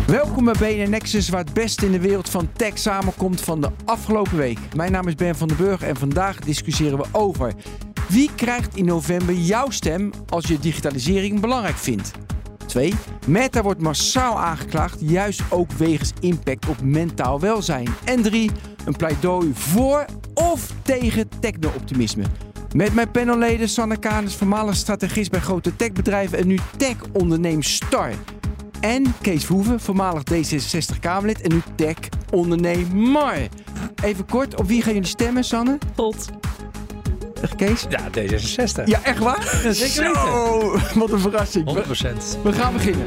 Welkom bij BNR Nexus, waar het beste in de wereld van tech samenkomt van de afgelopen week. Mijn naam is Ben van den Burg en vandaag discussiëren we over: wie krijgt in november jouw stem als je digitalisering belangrijk vindt? 2. Meta wordt massaal aangeklaagd, juist ook wegens impact op mentaal welzijn. En 3. Een pleidooi voor of tegen techno-optimisme. Met mijn panelleden Sanne Kanis, voormalig strategist bij grote techbedrijven en nu tech-onderneemstar. En Kees Verhoeven, voormalig D66-Kamerlid en nu tech-ondernemer. Even kort, op wie gaan jullie stemmen, Sanne? Volt. Kees? Ja, D66. Ja, echt waar? Ja, zeker weten. Zo, wat een verrassing. 100%. We gaan beginnen.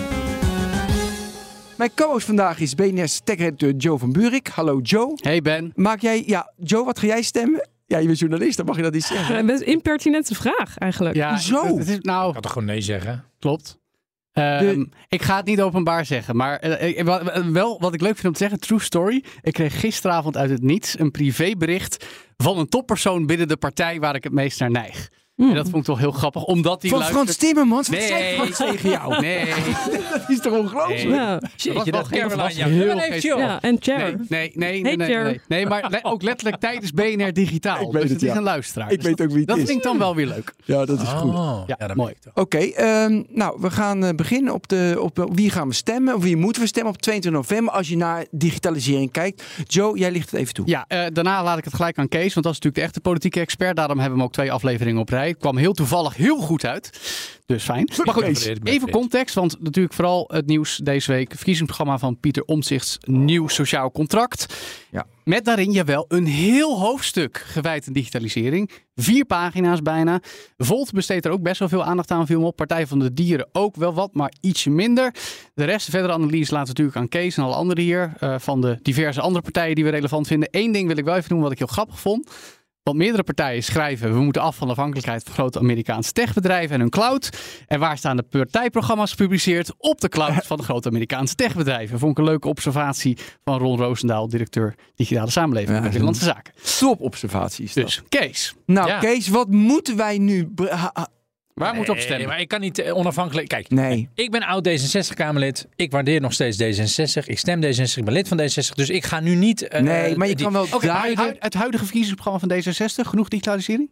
Mijn co-host vandaag is BNR's tech-redacteur Joe van Buurik. Hallo Joe. Hey Ben. Joe, wat ga jij stemmen? Ja, je bent journalist, dan mag je dat niet zeggen. Een best impertinente vraag eigenlijk. Ja, Zo. Het is, nou, Ik had toch gewoon nee zeggen? klopt. Ik ga het niet openbaar zeggen, maar wel wat ik leuk vind om te zeggen, true story. Ik kreeg gisteravond uit het niets een privébericht van een toppersoon binnen de partij waar ik het meest naar neig. En dat vond ik toch heel grappig, omdat die Van Frans Timmermans? Wat Nee. zei Frans tegen jou? Nee. Dat is toch ongelooflijk? Nee. Ja, Jeetje, dat Caroline was jou heel heel heeft, joh. ja en Cher. Nee, maar ook letterlijk tijdens BNR Digitaal. Ik weet Dus het, is ja. een luisteraar. Ik weet ook wie het dat is. vind ik dan wel weer leuk. Ja, dat is goed. Ja, dat mooi. weet ik toch. Oké, nou, we gaan beginnen op wie gaan we stemmen? Of wie moeten we stemmen op 22 november als je naar digitalisering kijkt? Joe, jij ligt het even toe. Ja, daarna laat ik het gelijk aan Kees, want dat is natuurlijk de echte politieke expert. Daarom hebben we hem ook 2 afleveringen op rij. Het kwam heel toevallig heel goed uit. Dus fijn. Maar goed, even context, want natuurlijk vooral het nieuws deze week. Het verkiezingsprogramma van Pieter Omtzigt's nieuw sociaal contract. Ja. Met daarin, jawel, een heel hoofdstuk gewijd aan digitalisering. 4 pagina's bijna. Volt besteedt er ook best wel veel aandacht aan, viel me op. Partij van de Dieren ook wel wat, maar ietsje minder. De rest, verdere analyse laat natuurlijk aan Kees en alle anderen hier. Van de diverse andere partijen die we relevant vinden. 1 ding wil ik wel even doen wat ik heel grappig vond. Want meerdere partijen schrijven, we moeten af van de afhankelijkheid van grote Amerikaanse techbedrijven en hun cloud. En waar staan de partijprogramma's gepubliceerd? Op de cloud van de grote Amerikaanse techbedrijven. Vond ik een leuke observatie van Ron Roosendaal, directeur Digitale Samenleving bij Binnenlandse Zaken. Top observaties. Dus, Kees. Nou, Ja. Kees, wat moeten wij nu... Waar moet op stemmen? Maar ik kan niet onafhankelijk... Kijk, Nee. ik ben oud D66-Kamerlid. Ik waardeer nog steeds D66. Ik stem D66. Ik ben lid van D66. Dus ik ga nu niet... Nee, maar je kan wel Oké, duiden... het huidige verkiezingsprogramma van D66, genoeg digitalisering?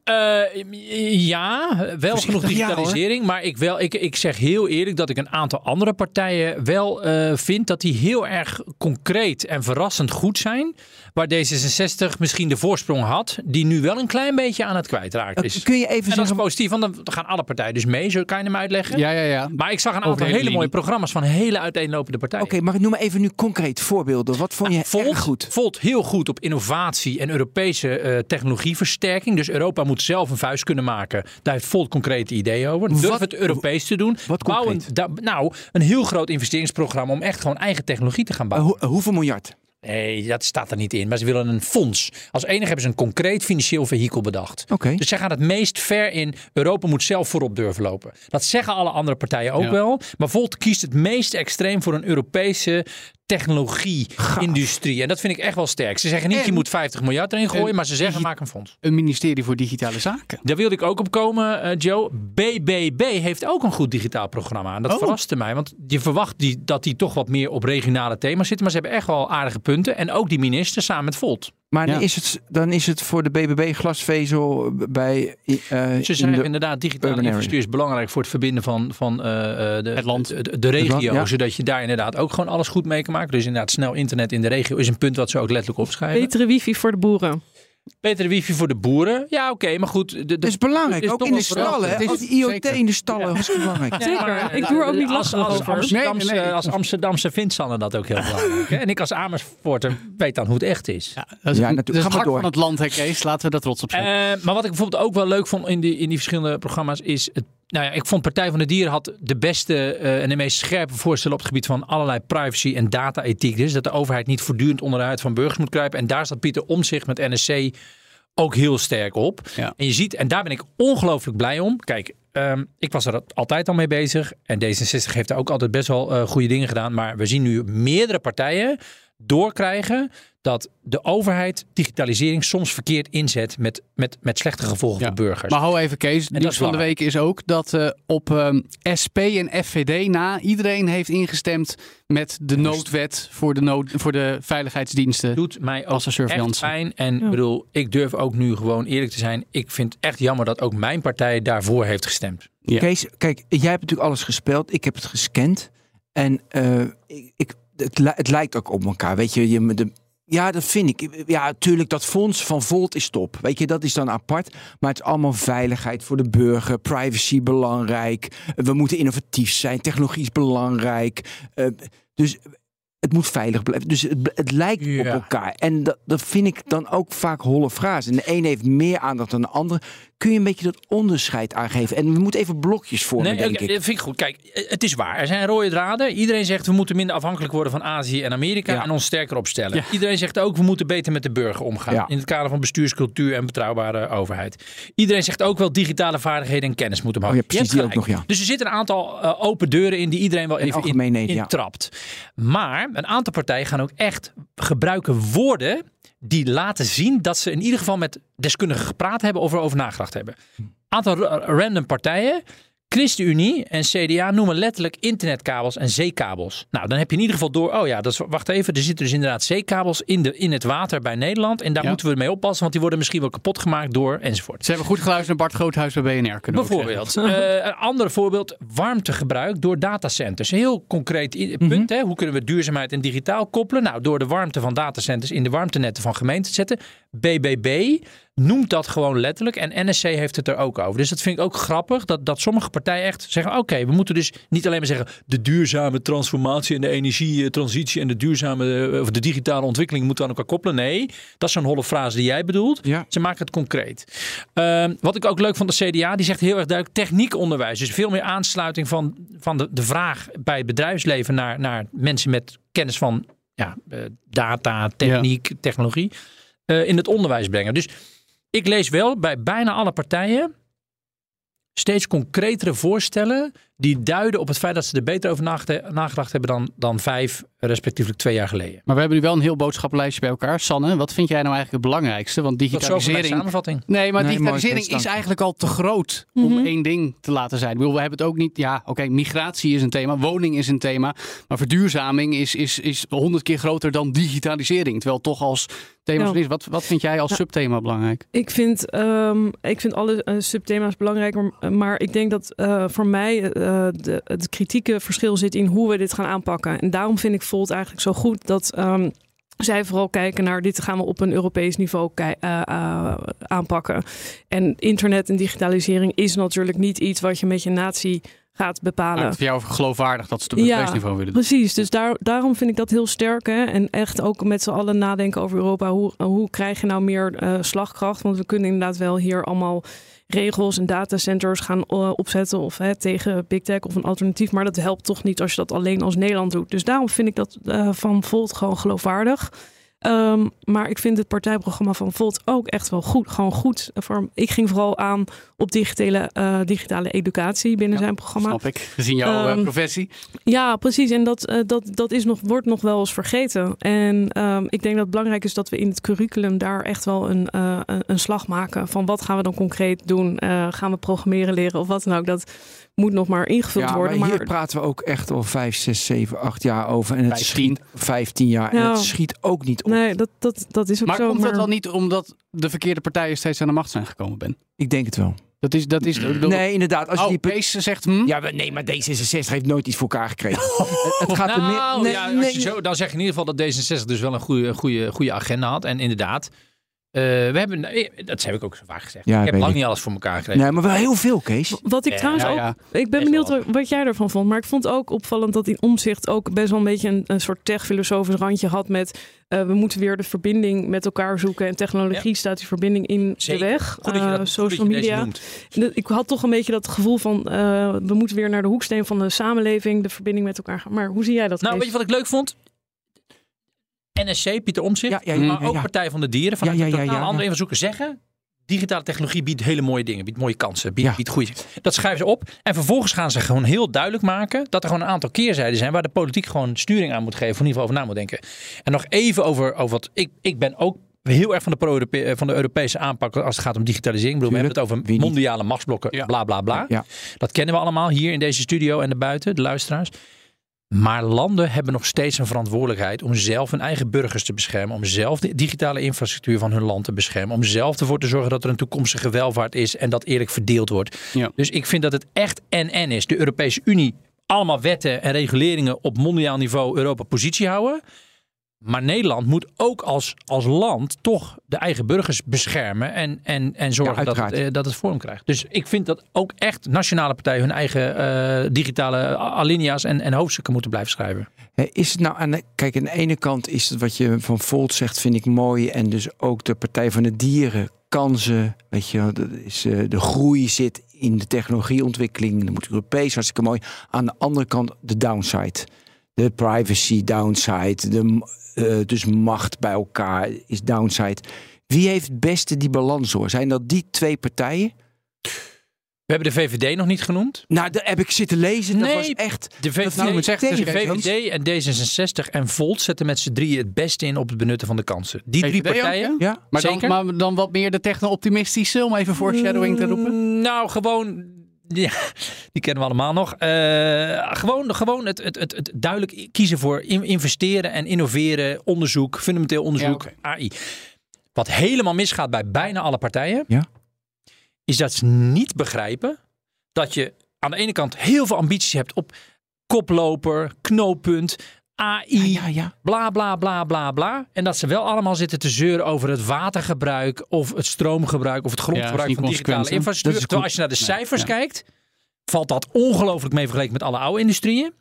Ja, wel genoeg digitalisering. Maar ik zeg heel eerlijk dat ik een aantal andere partijen wel vind dat die heel erg concreet en verrassend goed zijn. Waar D66 misschien de voorsprong had, die nu wel een klein beetje aan het kwijtraken is. Kun je even En dat is zeggen... positief, want dan gaan alle partijen dus mee. Zo kan je hem uitleggen. Ja. Maar ik zag een Over aantal de hele hele mooie linie. programma's van hele uiteenlopende partijen. Oké, maar noem maar even nu concreet voorbeelden. Wat vond je erg goed? Volt heel goed op innovatie en Europese technologieversterking. Dus Europa moet zelf een vuist kunnen maken. Daar heeft Volt concrete ideeën over. Durf het Europees te doen. Wat Bouwen, een heel groot investeringsprogramma om echt gewoon eigen technologie te gaan bouwen. Hoeveel miljard? Nee, dat staat er niet in. Maar ze willen een fonds. Als enige hebben ze een concreet financieel vehikel bedacht. Oké. Dus zij gaan het meest ver in. Europa moet zelf voorop durven lopen. Dat zeggen alle andere partijen ook wel. Maar Volt kiest het meest extreem voor een Europese technologie-industrie. En dat vind ik echt wel sterk. Ze zeggen niet, je moet 50 miljard erin gooien. Maar ze zeggen, maak een fonds. Een ministerie voor Digitale Zaken. Daar wilde ik ook op komen, Joe. BBB heeft ook een goed digitaal programma. En dat verraste mij. Want je verwacht dat die toch wat meer op regionale thema's zitten. Maar ze hebben echt wel aardige punten. En ook die minister samen met Volt. Maar dan is het voor de BBB glasvezel bij... Ze zeggen inderdaad, digitale infrastructuur is belangrijk voor het verbinden van Het land. de regio. Het land, ja. Zodat je daar inderdaad ook gewoon alles goed mee kan maken. Dus inderdaad snel internet in de regio is een punt wat ze ook letterlijk opschrijven. Betere wifi voor de boeren. Betere wifi voor de boeren. Ja, oké, maar goed. Dat is belangrijk, is ook toch in de wel stallen. Het is Als IoT zeker. in de stallen is belangrijk. Zeker. Ik doe er ook niet lastig over. Als Amsterdamse vindt Sanne dat ook heel belangrijk. Hè? En ik als Amersfoorter weet dan hoe het echt is. Ja, dat is, natuurlijk. dat is Ga het maar hart door. van het land, hè, Kees. Laten we daar trots op zijn. Maar wat ik bijvoorbeeld ook wel leuk vond in die verschillende programma's is... ik vond Partij van de Dieren had de beste en de meest scherpe voorstellen op het gebied van allerlei privacy en data-ethiek. Dus dat de overheid niet voortdurend onder de huid van burgers moet kruipen. En daar staat Pieter Omtzigt met NSC ook heel sterk op. Ja. En je ziet, en daar ben ik ongelooflijk blij om. Kijk, ik was er altijd al mee bezig. En D66 heeft daar ook altijd best wel goede dingen gedaan. Maar we zien nu meerdere partijen doorkrijgen dat de overheid digitalisering soms verkeerd inzet met slechte gevolgen voor burgers. Maar hou even, Kees. Nieuws van de week is ook dat op SP en FVD na iedereen heeft ingestemd met de noodwet voor de veiligheidsdiensten. Doet mij ook echt pijn. En bedoel, ik durf ook nu gewoon eerlijk te zijn. Ik vind het echt jammer dat ook mijn partij daarvoor heeft gestemd. Ja. Kees, kijk, jij hebt natuurlijk alles gespeeld. Ik heb het gescand. En het lijkt ook op elkaar. Weet je, ja, dat vind ik. Ja, natuurlijk, dat fonds van Volt is top. Weet je, dat is dan apart. Maar het is allemaal veiligheid voor de burger. Privacy belangrijk. We moeten innovatief zijn. Technologie is belangrijk. Dus het moet veilig blijven. Dus het lijkt op elkaar. En dat vind ik dan ook vaak holle frazen. En de ene heeft meer aandacht dan de andere. Kun je een beetje dat onderscheid aangeven? En we moeten even blokjes vormen, denk ik. Dat vind ik goed. Kijk, het is waar. Er zijn rode draden. Iedereen zegt we moeten minder afhankelijk worden van Azië en Amerika en ons sterker opstellen. Ja. Iedereen zegt ook we moeten beter met de burger omgaan. In het kader van bestuurscultuur en betrouwbare overheid. Iedereen zegt ook wel digitale vaardigheden en kennis moeten omhoog. Precies, die ook nog, Dus er zitten een aantal open deuren in die iedereen wel even in trapt. Maar een aantal partijen gaan ook echt gebruiken woorden die laten zien dat ze in ieder geval met deskundigen gepraat hebben of erover nagedacht hebben. Een aantal random partijen, ChristenUnie en CDA noemen letterlijk internetkabels en zeekabels. Nou, dan heb je in ieder geval door, wacht even, er zitten dus inderdaad zeekabels in het water bij Nederland en daar moeten we mee oppassen, want die worden misschien wel kapot gemaakt door enzovoort. Ze hebben goed geluisterd naar Bart Groothuis bij BNR. Bijvoorbeeld. Een ander voorbeeld, warmtegebruik door datacenters. Een heel concreet punt. Hè? Hoe kunnen we duurzaamheid en digitaal koppelen? Nou, door de warmte van datacenters in de warmtenetten van gemeenten te zetten. BBB noemt dat gewoon letterlijk en NSC heeft het er ook over. Dus dat vind ik ook grappig dat sommige partijen echt zeggen, oké, we moeten dus niet alleen maar zeggen de duurzame transformatie en de energietransitie en de digitale ontwikkeling moeten aan elkaar koppelen. Nee, dat is zo'n holle frase die jij bedoelt. Ja. Ze maken het concreet. Wat ik ook leuk vond, de CDA, die zegt heel erg duidelijk techniekonderwijs. Dus veel meer aansluiting van de vraag bij het bedrijfsleven naar mensen met kennis van data, techniek, technologie in het onderwijs brengen. Dus ik lees wel bij bijna alle partijen steeds concretere voorstellen die duiden op het feit dat ze er beter over nagedacht hebben dan 5, respectievelijk 2 jaar geleden. Maar we hebben nu wel een heel boodschappenlijstje bij elkaar. Sanne, wat vind jij nou eigenlijk het belangrijkste? Want digitalisering. Samenvatting. Nee, maar digitalisering is eigenlijk al te groot om één ding te laten zijn. We hebben het ook niet. Ja, oké, migratie is een thema, woning is een thema, maar verduurzaming is 100 keer groter dan digitalisering. Terwijl toch als thema's is. Wat vind jij als subthema belangrijk? Ik vind alle subthema's belangrijk, maar ik denk dat voor mij het kritieke verschil zit in hoe we dit gaan aanpakken. En daarom vind ik Volt eigenlijk zo goed dat zij vooral kijken naar dit gaan we op een Europees niveau aanpakken. En internet en digitalisering is natuurlijk niet iets wat je met je natie gaat bepalen. Het is voor jou geloofwaardig dat ze het op Europees niveau willen doen. Precies, dus daarom vind ik dat heel sterk. Hè? En echt ook met z'n allen nadenken over Europa. Hoe krijg je nou meer slagkracht? Want we kunnen inderdaad wel hier allemaal regels en datacenters gaan opzetten of tegen Big Tech of een alternatief. Maar dat helpt toch niet als je dat alleen als Nederland doet. Dus daarom vind ik dat van Volt gewoon geloofwaardig. Maar ik vind het partijprogramma van Volt ook echt wel goed. Gewoon goed. Ik ging vooral aan op digitale educatie binnen zijn programma. Snap ik, gezien jouw professie. Ja, precies. En dat wordt nog wel eens vergeten. En ik denk dat het belangrijk is dat we in het curriculum daar echt wel een slag maken. Van wat gaan we dan concreet doen? Gaan we programmeren leren of wat dan ook? Dat moet nog maar ingevuld worden. Maar hier praten we ook echt al 5, 6, 7, 8 jaar over. En het schiet 15 jaar. En het schiet ook niet op. Nee, dat is ook maar zo. Komt dat dan niet omdat de verkeerde partijen steeds aan de macht zijn gekomen, Ben? Ik denk het wel. Dat is nee, inderdaad. Als je die Kees zegt... Ja, nee, maar D66 heeft nooit iets voor elkaar gekregen. Het gaat dan zeg je in ieder geval dat D66 dus wel een goede agenda had. En inderdaad, dat heb ik ook zo vaak gezegd. Ja, ik heb lang niet alles voor elkaar gekregen. Nee, maar wel heel veel, Kees. Wat ik trouwens ook... Ik ben benieuwd wat jij ervan vond. Maar ik vond ook opvallend dat in Omtzigt ook best wel een beetje een soort tech-filosofisch randje had met... we moeten weer de verbinding met elkaar zoeken. En technologie staat die verbinding in de weg. Social media. Ik had toch een beetje dat gevoel van... we moeten weer naar de hoeksteen van de samenleving. De verbinding met elkaar gaan. Maar hoe zie jij dat? Nou, weet je wat ik leuk vond? NSC, Pieter Omtzigt, maar ook Partij van de Dieren. Van een andere invalshoeken zeggen... digitale technologie biedt hele mooie dingen, biedt mooie kansen, biedt goede. Dat schrijven ze op. En vervolgens gaan ze gewoon heel duidelijk maken dat er gewoon een aantal keerzijden zijn waar de politiek gewoon sturing aan moet geven, of in ieder geval over na moet denken. En nog even over wat ik ben ook heel erg van de Europese aanpak als het gaat om digitalisering. Ik bedoel, we hebben het over mondiale machtsblokken, bla bla bla. Ja. Dat kennen we allemaal hier in deze studio en daarbuiten, de luisteraars. Maar landen hebben nog steeds een verantwoordelijkheid om zelf hun eigen burgers te beschermen. Om zelf de digitale infrastructuur van hun land te beschermen. Om zelf ervoor te zorgen dat er een toekomstige welvaart is en dat eerlijk verdeeld wordt. Ja. Dus ik vind dat het echt en is. De Europese Unie, allemaal wetten en reguleringen op mondiaal niveau Europa positie houden. Maar Nederland moet ook als land toch de eigen burgers beschermen en zorgen dat het vorm krijgt. Dus ik vind dat ook echt nationale partijen hun eigen digitale alinea's en hoofdstukken moeten blijven schrijven. Is het nou aan de ene kant is het wat je van Volt zegt, vind ik mooi. En dus ook de Partij van de Dieren, kansen, weet je, de groei zit in de technologieontwikkeling. Dat moet Europees, hartstikke mooi. Aan de andere kant de downside. De privacy downside, dus macht bij elkaar is downside. Wie heeft het beste die balans hoor? Zijn dat die twee partijen? We hebben de VVD nog niet genoemd. Nou, daar heb ik zitten lezen. Dat was echt... De VVD en D66 en Volt zetten met z'n drieën het beste in op het benutten van de kansen. Die VVD drie partijen. Ook, ja? Maar dan wat meer de techno-optimistische, om even foreshadowing te roepen? Nou, gewoon... Ja, die kennen we allemaal nog. Gewoon het duidelijk kiezen voor investeren en innoveren, onderzoek, fundamenteel onderzoek, AI. Wat helemaal misgaat bij bijna alle partijen, is dat ze niet begrijpen dat je aan de ene kant heel veel ambities hebt op koploper, knooppunt, AI, bla bla bla bla bla. En dat ze wel allemaal zitten te zeuren over het watergebruik of het stroomgebruik of het grondgebruik van digitale infrastructuur. Terwijl als je naar de cijfers kijkt, valt dat ongelooflijk mee vergeleken met alle oude industrieën.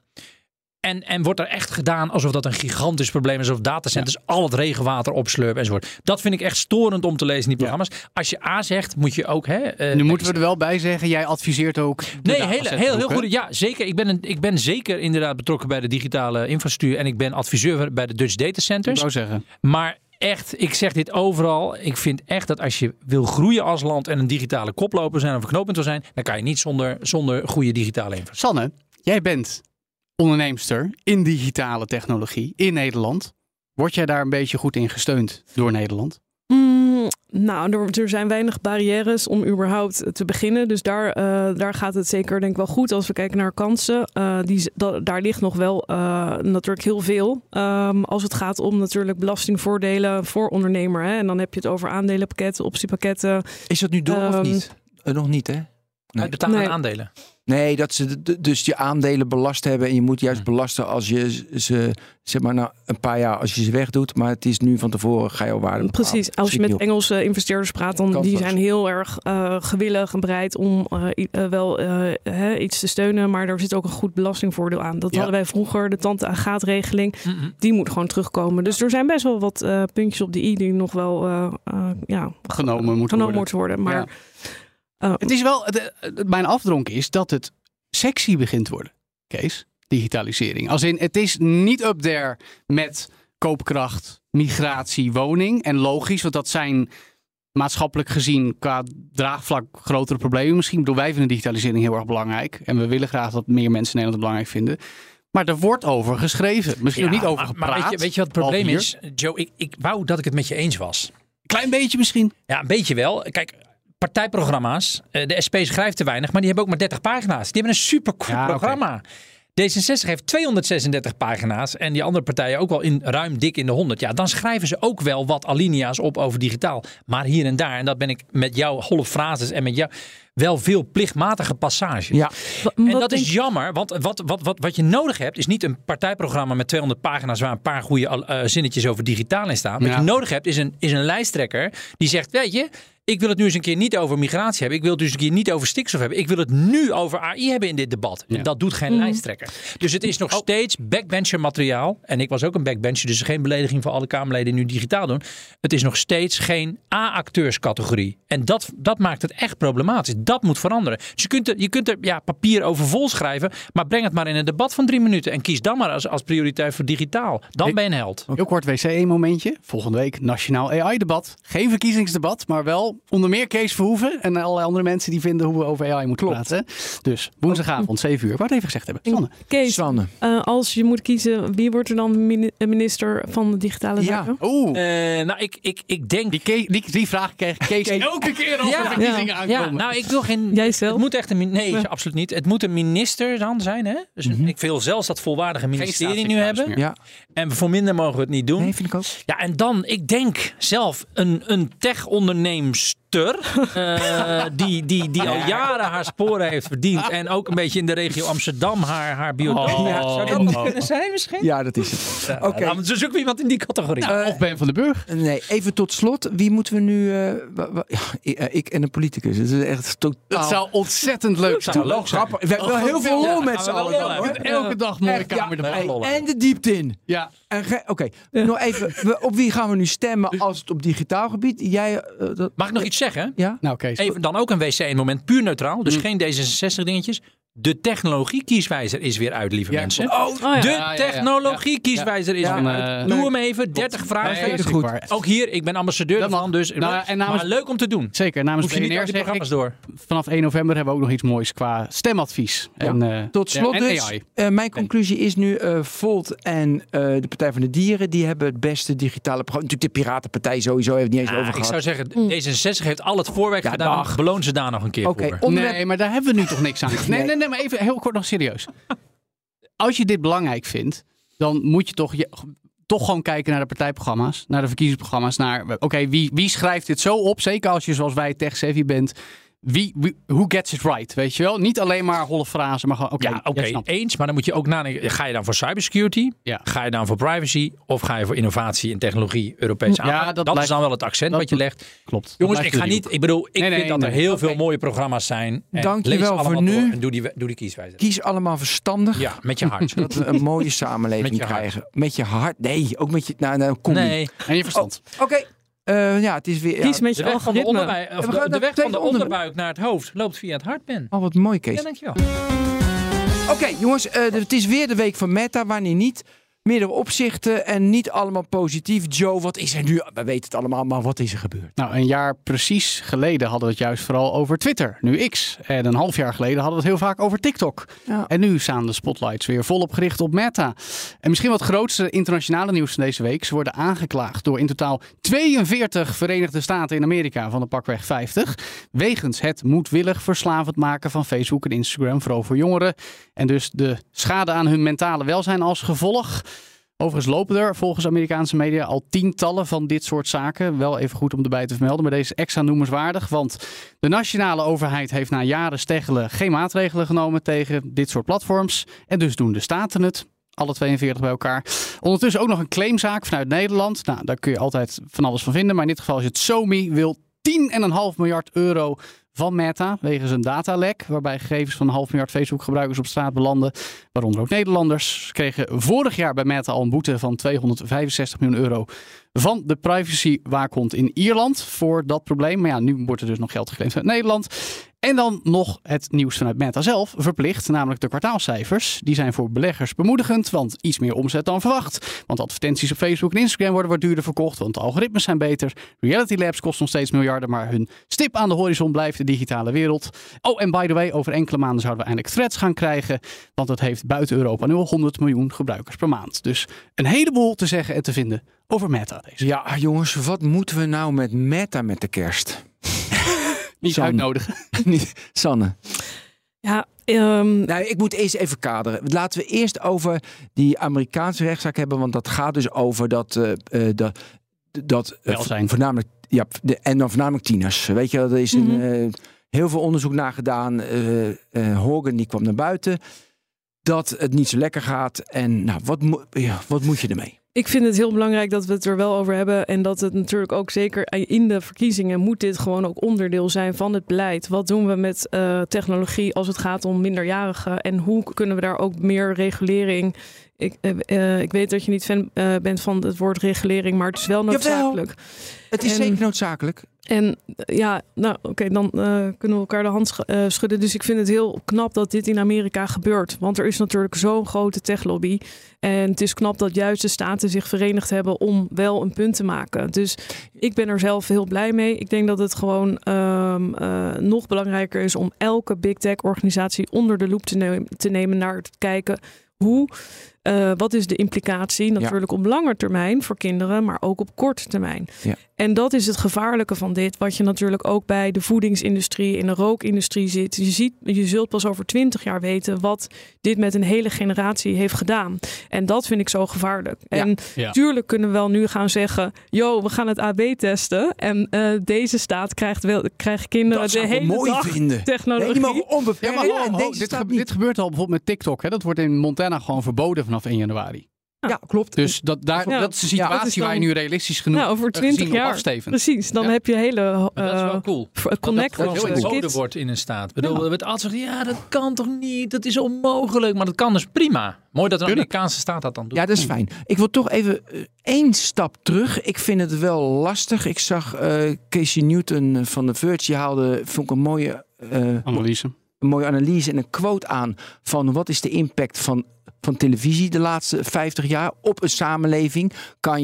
En wordt er echt gedaan alsof dat een gigantisch probleem is. Alsof datacenters al het regenwater opslurpen enzovoort. Dat vind ik echt storend om te lezen in die programma's. Als je A zegt, moet je ook... nu moeten we er wel bij zeggen, jij adviseert ook... Nee, heel goed. Ja, zeker. Ik ben zeker inderdaad betrokken bij de digitale infrastructuur. En ik ben adviseur bij de Dutch Data Centers. Ik wou zeggen. Maar echt, ik zeg dit overal. Ik vind echt dat als je wil groeien als land en een digitale koploper zijn of een knooppunt wil zijn, dan kan je niet zonder goede digitale infrastructuur. Sanne, jij bent onderneemster in digitale technologie in Nederland. Word jij daar een beetje goed in gesteund door Nederland? Nou, er zijn weinig barrières om überhaupt te beginnen. Dus daar gaat het zeker denk ik wel goed. Als we kijken naar kansen, daar ligt nog wel natuurlijk heel veel. Als het gaat om natuurlijk belastingvoordelen voor ondernemer. Hè? En dan heb je het over aandelenpakketten, optiepakketten. Is dat nu door of niet? Nog niet, hè? Nee. Betalen aandelen. Nee, dat ze dus je aandelen belast hebben. En je moet juist belasten als je ze, zeg maar, na een paar jaar als je ze wegdoet. Maar het is nu van tevoren, ga je al waarde bepalen. Precies, als je met Engelse investeerders praat, dan die zijn heel erg gewillig en bereid om iets te steunen. Maar er zit ook een goed belastingvoordeel aan. Dat hadden wij vroeger, de tante-Agaat-regeling. Die moet gewoon terugkomen. Dus er zijn best wel wat puntjes op de i die nog wel genomen moeten worden. Maar... het is wel, mijn afdronk is dat het sexy begint te worden, Kees, digitalisering. Als in, het is niet up there met koopkracht, migratie, woning. En logisch, want dat zijn maatschappelijk gezien qua draagvlak grotere problemen misschien. Ik bedoel, wij vinden digitalisering heel erg belangrijk. En we willen graag dat meer mensen Nederland het belangrijk vinden. Maar er wordt over geschreven. Misschien nog niet over gepraat. Maar weet je wat het probleem is? Joe, ik wou dat ik het met je eens was. Klein beetje misschien. Ja, een beetje wel. Kijk, partijprogramma's. De SP schrijft te weinig, maar die hebben ook maar 30 pagina's. Die hebben een supercool programma. Okay. D66 heeft 236 pagina's en die andere partijen ook wel ruim dik in de 100. Ja, dan schrijven ze ook wel wat alinea's op over digitaal. Maar hier en daar, en dat ben ik met jouw holle frases en met jou, wel veel plichtmatige passages. Ja. En dat is jammer, want wat je nodig hebt is niet een partijprogramma met 200 pagina's waar een paar goede zinnetjes over digitaal in staan. Wat je nodig hebt is een lijsttrekker die zegt, weet je, ik wil het nu eens een keer niet over migratie hebben. Ik wil het dus een keer niet over stikstof hebben. Ik wil het nu over AI hebben in dit debat. En dat doet geen lijsttrekker. Dus het is nog steeds backbencher materiaal. En ik was ook een backbencher, dus geen belediging voor alle Kamerleden die nu digitaal doen. Het is nog steeds geen A-acteurscategorie. En dat maakt het echt problematisch. Dat moet veranderen. Dus je kunt er papier over vol schrijven, maar breng het maar in een debat van 3 minuten. En kies dan maar als prioriteit voor digitaal. Dan ben je een held. Heel kort WC1 momentje. Volgende week nationaal AI-debat. Geen verkiezingsdebat, maar wel onder meer Kees Verhoeven en allerlei andere mensen die vinden hoe we over AI moeten praten. Dus woensdagavond, 7 uur. Ik wou het even gezegd hebben. Sanne. Kees, Sanne. Als je moet kiezen, wie wordt er dan minister van de digitale zaken? Ik denk... Die vraag kreeg Kees elke keer als de verkiezingen aankomen. Ja, nou, ik wil geen... Jij zelf? Het moet echt nee, absoluut niet. Het moet een minister dan zijn, hè? Dus ik wil zelfs dat volwaardige ministerie nu hebben. Ja. En voor minder mogen we het niet doen. Nee, vind ik ook. Ja, en dan, ik denk zelf een tech-onderneemster die al jaren haar sporen heeft verdiend. En ook een beetje in de regio Amsterdam haar biotoop. Zou dat kunnen zijn misschien? Ja, dat is het. Oké. Dan zoeken we iemand in die categorie. Of Ben van den Burg. Nee, even tot slot. Wie moeten we nu... ik en een politicus. Het is echt totaal... Dat zou ontzettend leuk zijn. Grappig. We hebben wel heel veel lol met z'n allen. dan, hoor. Elke dag mooie kamer erbij. En de diepte in. Ja. Oké, nog even. Op wie gaan we nu stemmen als het op digitaal gebied? Jij... Mag ik nog iets zeggen? Ja? Nou, Kees. Even dan ook een wc in het moment. Puur neutraal. Dus geen D66 dingetjes. De technologie-kieswijzer is weer uit, lieve mensen. De technologie-kieswijzer is weer uit. Doe hem even. 30 vragen. Goed. Ook hier, ik ben ambassadeur ervan. Dus maar leuk om te doen. Zeker, namens Hoef je niet BNR al die programma's door. Vanaf 1 november hebben we ook nog iets moois qua stemadvies. En, tot slot en dus, AI. mijn conclusie is nu Volt en de Partij van de Dieren, die hebben het beste digitale programma. Natuurlijk de Piratenpartij sowieso, heeft het niet eens over gehad. Ik zou zeggen, D66 heeft al het voorwerk gedaan. Beloon ze daar nog een keer voor. Nee, maar daar hebben we nu toch niks aan. Nee, maar even heel kort nog serieus. Als je dit belangrijk vindt, dan moet je toch gewoon kijken naar de partijprogramma's, naar de verkiezingsprogramma's, naar wie schrijft dit zo op, zeker als je zoals wij tech-savvy bent. Who gets it right, weet je wel? Niet alleen maar holle frasen, maar gewoon eens. Maar dan moet je ook nadenken, ga je dan voor cybersecurity? Ja. Ga je dan voor privacy? Of ga je voor innovatie en technologie, Europese aanpak? Dat is dan wel het accent wat je legt. Klopt. Jongens, ik vind dat er heel veel mooie programma's zijn. Dank je wel voor nu. En doe die kieswijze. Kies allemaal verstandig. Ja, met je hart. Zodat we een mooie samenleving krijgen. Met je hart? Nee, ook met je... kom niet. En je verstand. Oké. Het is weer... Kies met je de weg van de algoritme. onderbuik naar het hoofd loopt via het hart, Ben. Oh, wat mooi, Kees. Ja, dankjewel. Oké, jongens, het is weer de week van Meta. Wanneer niet? Meerdere opzichten en niet allemaal positief. Joe, wat is er nu? We weten het allemaal, maar wat is er gebeurd? Nou, een jaar precies geleden hadden we het juist vooral over Twitter, nu X. En een half jaar geleden hadden we het heel vaak over TikTok. Ja. En nu staan de spotlights weer volop gericht op Meta. En misschien wat grootste internationale nieuws van deze week. Ze worden aangeklaagd door in totaal 42 Verenigde Staten in Amerika van de pakweg 50. Wegens het moedwillig verslavend maken van Facebook en Instagram, vooral voor jongeren. En dus de schade aan hun mentale welzijn als gevolg. Overigens lopen er volgens Amerikaanse media al tientallen van dit soort zaken. Wel even goed om erbij te vermelden, maar deze is extra noemenswaardig. Want de nationale overheid heeft na jaren steggelen geen maatregelen genomen tegen dit soort platforms. En dus doen de staten het. Alle 42 bij elkaar. Ondertussen ook nog een claimzaak vanuit Nederland. Nou, daar kun je altijd van alles van vinden. Maar in dit geval is het SoMe wil 10,5 miljard euro van Meta wegens een datalek, waarbij gegevens van 500 miljoen Facebook-gebruikers op straat belanden, waaronder ook Nederlanders. Ze kregen vorig jaar bij Meta al een boete van 265 miljoen euro van de privacywaakhond in Ierland voor dat probleem. Maar ja, nu wordt er dus nog geld geclaimd uit Nederland. En dan nog het nieuws vanuit Meta zelf verplicht, namelijk de kwartaalcijfers. Die zijn voor beleggers bemoedigend, want iets meer omzet dan verwacht. Want advertenties op Facebook en Instagram worden wat duurder verkocht, want de algoritmes zijn beter. Reality Labs kost nog steeds miljarden, maar hun stip aan de horizon blijft de digitale wereld. Oh, en by the way, over enkele maanden zouden we eindelijk Threads gaan krijgen, want het heeft buiten Europa nu al 100 miljoen gebruikers per maand. Dus een heleboel te zeggen en te vinden over Meta. Ja, jongens, wat moeten we nou met Meta met de kerst? Niet Sanne. uitnodigen. Sanne. Ja, Nou, ik moet eerst even kaderen. Laten we eerst over die Amerikaanse rechtszaak hebben, want dat gaat dus over dat welzijn. Voornamelijk, en dan voornamelijk tieners. Weet je, er is heel veel onderzoek naar gedaan. Hogan die kwam naar buiten dat het niet zo lekker gaat. En nou, wat moet je ermee? Ik vind het heel belangrijk dat we het er wel over hebben. En dat het natuurlijk ook zeker in de verkiezingen moet dit gewoon ook onderdeel zijn van het beleid. Wat doen we met technologie als het gaat om minderjarigen? En hoe kunnen we daar ook meer regulering Ik weet dat je niet fan bent van het woord regulering, maar het is wel noodzakelijk. Jawel, het is zeker noodzakelijk. En dan kunnen we elkaar de hand schudden. Dus ik vind het heel knap dat dit in Amerika gebeurt. Want er is natuurlijk zo'n grote techlobby. En het is knap dat juist de staten zich verenigd hebben om wel een punt te maken. Dus ik ben er zelf heel blij mee. Ik denk dat het gewoon nog belangrijker is om elke big tech organisatie onder de loep te nemen naar te kijken wat is de implicatie natuurlijk op lange termijn voor kinderen, maar ook op korte termijn. Ja. En dat is het gevaarlijke van dit, wat je natuurlijk ook bij de voedingsindustrie en de rookindustrie ziet. Je zult pas over 20 jaar weten wat dit met een hele generatie heeft gedaan. En dat vind ik zo gevaarlijk. Ja. En tuurlijk kunnen we wel nu gaan zeggen, we gaan het AB testen. En deze staat krijgen kinderen de hele dag technologie. Nee, die mogen onbeperkt. Dit gebeurt al bijvoorbeeld met TikTok. Hè? Dat wordt in Montana gewoon verboden vanaf 1 januari. Ja, klopt. Dus dat is de situatie waar je nu realistisch genoeg over 20 jaar afstevend. Precies, dan heb je hele dat is wel cool. Connect dat het verboden wordt in een staat. We altijd zeggen, dat kan toch niet? Dat is onmogelijk. Maar dat kan dus prima. Mooi dat een Amerikaanse staat dat dan doet. Ja, dat is fijn. Ik wil toch even 1 stap terug. Ik vind het wel lastig. Ik zag Casey Newton van The Verge. Vond ik een mooie analyse. Een mooie analyse en een quote aan van wat is de impact van televisie de laatste 50 jaar op een samenleving. Kan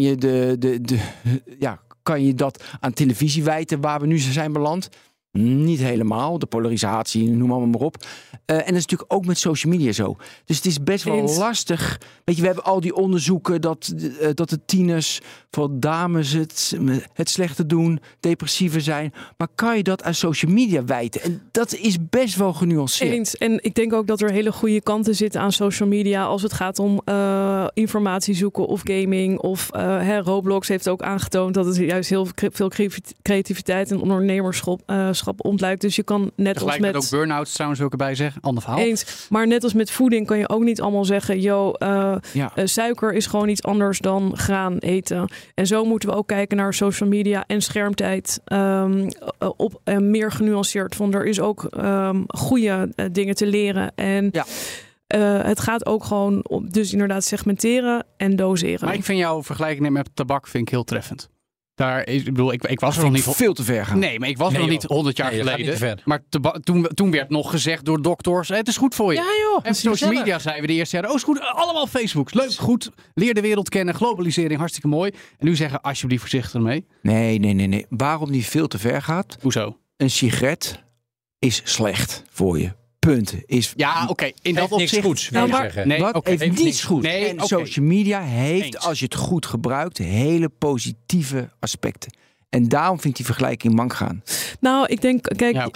je dat aan televisie wijten waar we nu zijn beland? Niet helemaal. De polarisatie, noem maar op. En dat is natuurlijk ook met social media zo. Dus het is best wel lastig. Weet je, we hebben al die onderzoeken dat de tieners, vooral dames, het slechter doen, depressiever zijn. Maar kan je dat aan social media wijten? En dat is best wel genuanceerd. Eens. En ik denk ook dat er hele goede kanten zitten aan social media als het gaat om informatie zoeken of gaming. Of Roblox heeft ook aangetoond dat het juist heel veel creativiteit en ondernemerschap ontluikt. Dus je kan net als met ook burn-outs trouwens ook erbij zeggen. Ander verhaal. Eens. Maar net als met voeding kan je ook niet allemaal zeggen, suiker is gewoon iets anders dan graan eten. En zo moeten we ook kijken naar social media en schermtijd meer genuanceerd. Want er is ook goede dingen te leren. En het gaat ook gewoon om dus inderdaad segmenteren en doseren. Maar ik vind jouw vergelijking met tabak vind ik heel treffend. Ik was er nog niet veel te ver gaan. Nee, maar ik was er nog niet 100 jaar geleden. Maar toen werd nog gezegd door dokters, het is goed voor je. Ja joh. En social media zeiden we de eerste jaren, is goed, allemaal Facebooks. Leuk, goed, leer de wereld kennen, globalisering, hartstikke mooi. En nu zeggen, alsjeblieft voorzichtig ermee. Nee. Waarom die veel te ver gaat? Hoezo? Een sigaret is slecht voor je. Punt. In dat opzicht niks goeds, wil je zeggen. Nee, heeft niets goed. Nee, en social media heeft, als je het goed gebruikt, hele positieve aspecten. En daarom vind ik die vergelijking mank gaan. Nou, ik denk,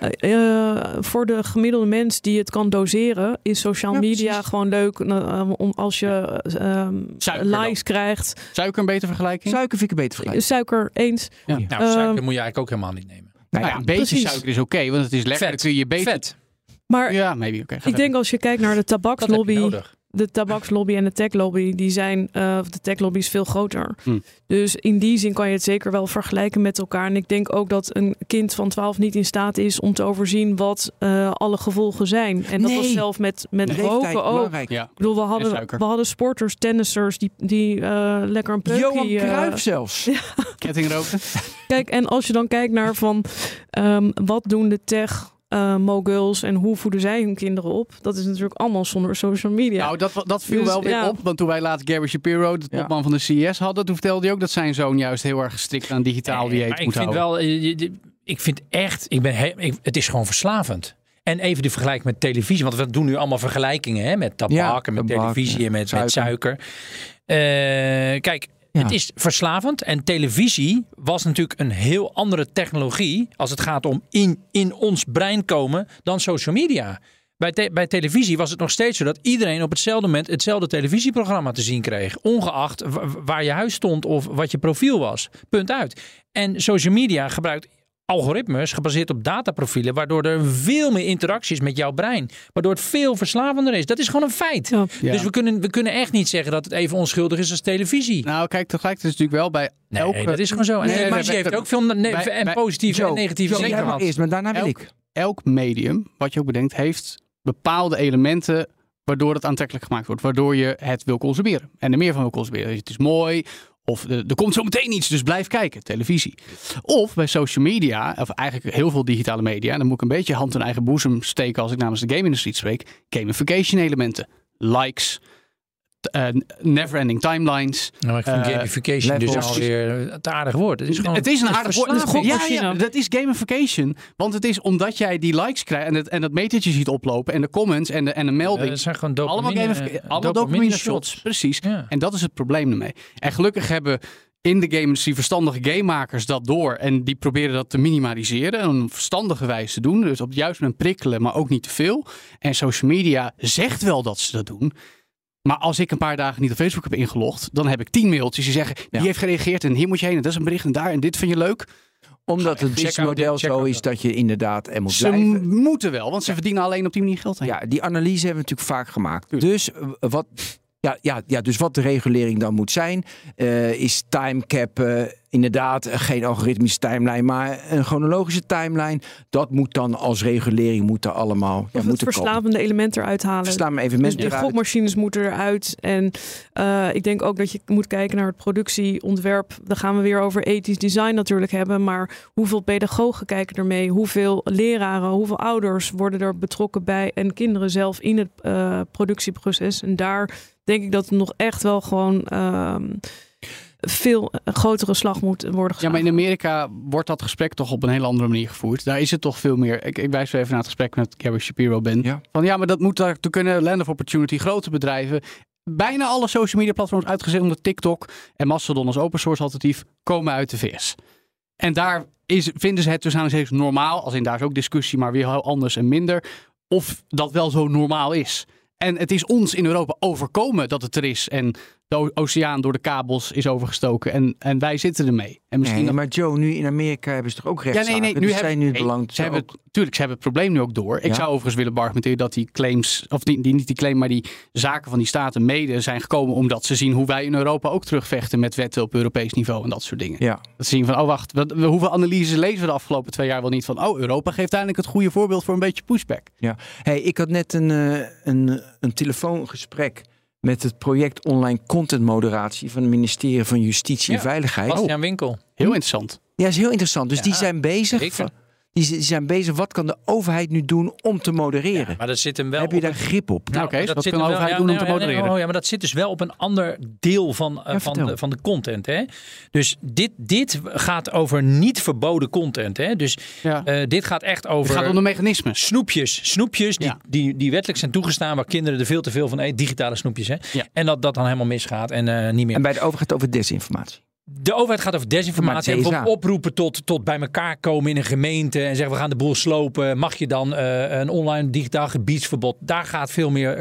voor de gemiddelde mens die het kan doseren, is social media gewoon leuk om als je likes krijgt. Suiker een betere vergelijking? Suiker vind ik een betere vergelijking. Suiker, eens. Ja. Suiker moet je eigenlijk ook helemaal niet nemen. Een beetje suiker is oké, want het is lekker. Dan kun je beter. Vet. Maar ik denk als je kijkt naar de tabakslobby, de tabakslobby en de techlobby, de techlobby is veel groter. Dus in die zin kan je het zeker wel vergelijken met elkaar. En ik denk ook dat een kind van 12 niet in staat is om te overzien wat alle gevolgen zijn. En dat was zelf met roken ook. Ja. Ik bedoel, we hadden sporters, tennissers die lekker een peukje... Johan Cruijff zelfs. Kettingroken. Kijk, en als je dan kijkt naar wat doen de tech moguls en hoe voeden zij hun kinderen op? Dat is natuurlijk allemaal zonder social media. Nou, dat viel wel weer op. Want toen wij laatst Gary Shapiro, de topman van de CES, hadden, toen vertelde hij ook dat zijn zoon juist heel erg strikt aan digitaal dieet moet houden. Het is gewoon verslavend. En even de vergelijking met televisie. Want we doen nu allemaal vergelijkingen met tabak en met televisie en met suiker. Kijk, het is verslavend. En televisie was natuurlijk een heel andere technologie als het gaat om in ons brein komen dan social media. Bij televisie was het nog steeds zo dat iedereen op hetzelfde moment hetzelfde televisieprogramma te zien kreeg. Ongeacht waar je huis stond of wat je profiel was. Punt uit. En social media gebruikt algoritmes gebaseerd op dataprofielen, waardoor er veel meer interactie is met jouw brein. Waardoor het veel verslavender is. Dat is gewoon een feit. Ja. Dus we kunnen echt niet zeggen dat het even onschuldig is als televisie. Nou, kijk, tegelijkertijd is het natuurlijk wel bij elke... Nee, dat is gewoon zo. En televisie heeft ook veel positieve en negatieve zeker gehad. Eerst, maar daarna wil ik. Elk medium, wat je ook bedenkt, heeft bepaalde elementen waardoor het aantrekkelijk gemaakt wordt. Waardoor je het wil consumeren. En er meer van wil consumeren. Het is mooi. Of er komt zo meteen iets, dus blijf kijken. Televisie. Of bij social media, of eigenlijk heel veel digitale media. Dan moet ik een beetje hand in eigen boezem steken als ik namens de game-industrie spreek. Gamification elementen. Likes. Never-ending timelines. Nou, ik vind gamification dus alweer het aardig woord. Het is een aardig woord. Ja, dat is gamification. Want het is omdat jij die likes krijgt en dat metertje ziet oplopen en de comments en de melding. Dat zijn gewoon dopamine, allemaal dopamine shots. Precies. Ja. En dat is het probleem ermee. En gelukkig hebben in de game-industrie verstandige gamemakers dat door. En die proberen dat te minimaliseren. En op een verstandige wijze te doen. Dus op het juiste moment prikkelen, maar ook niet te veel. En social media zegt wel dat ze dat doen. Maar als ik een paar dagen niet op Facebook heb ingelogd, dan heb ik 10 mailtjes die zeggen, die heeft gereageerd en hier moet je heen en dat is een bericht en daar en dit vind je leuk. Omdat het businessmodel zo is dat je inderdaad er moet blijven. Ze moeten wel, want ze verdienen alleen op die manier geld heen. Ja, die analyse hebben we natuurlijk vaak gemaakt. Dus dus wat de regulering dan moet zijn, is timecap, inderdaad geen algoritmische timeline, maar een chronologische timeline. Dat moet dan als regulering allemaal het verslavende element eruit halen. Verslavende element dus de gokmachines moeten eruit. En ik denk ook dat je moet kijken naar het productieontwerp. Dan gaan we weer over ethisch design natuurlijk hebben. Maar hoeveel pedagogen kijken ermee? Hoeveel leraren, hoeveel ouders worden er betrokken bij? En kinderen zelf in het productieproces. En daar denk ik dat het nog echt wel gewoon veel grotere slag moet worden geslagen. Ja, maar in Amerika wordt dat gesprek toch op een hele andere manier gevoerd. Daar is het toch veel meer. Ik wijs weer even naar het gesprek met Gary Shapiro Ben. Ja. Van maar dat moet daar te kunnen. Land of Opportunity, grote bedrijven. Bijna alle social media platforms uitgezet onder TikTok en Mastodon als open source alternatief komen uit de VS. En daar vinden ze het dus aan zich normaal. Als in daar is ook discussie, maar weer heel anders en minder. Of dat wel zo normaal is. En het is ons in Europa overkomen dat het er is. En de oceaan door de kabels is overgestoken. En wij zitten ermee. En misschien maar Joe, nu in Amerika hebben ze toch ook rechtszaken? Ze hebben het probleem nu ook door. Ik zou overigens willen argumenteren dat die claims, of niet die claim, maar die zaken van die staten mede zijn gekomen omdat ze zien hoe wij in Europa ook terugvechten met wetten op Europees niveau en dat soort dingen. Ja. Dat ze zien van, wacht, hoeveel analyses lezen we de afgelopen 2 jaar wel niet van, Europa geeft eindelijk het goede voorbeeld voor een beetje pushback. Ja. Hey, ik had net een telefoongesprek met het project online content moderatie van het ministerie van Justitie en Veiligheid. Bastiaan Winkel. Heel interessant. Ja, is heel interessant. Dus die zijn bezig. Die zijn bezig. Wat kan de overheid nu doen om te modereren? Ja, maar dat zit hem wel. Heb je daar grip op? Nou, Kees, wat kan de overheid doen om te modereren? Maar dat zit dus wel op een ander deel van de content. Hè? Dus dit gaat over niet verboden content. Hè? Dus dit gaat echt over. Het gaat om de mechanismen. Snoepjes die wettelijk zijn toegestaan, waar kinderen er veel te veel van eten. Digitale snoepjes. Hè? Ja. En dat dan helemaal misgaat en niet meer. En bij de overheid over desinformatie. De overheid gaat over desinformatie en bijvoorbeeld oproepen tot bij elkaar komen in een gemeente en zeggen we gaan de boel slopen. Mag je dan een online digitaal gebiedsverbod? Daar gaat veel meer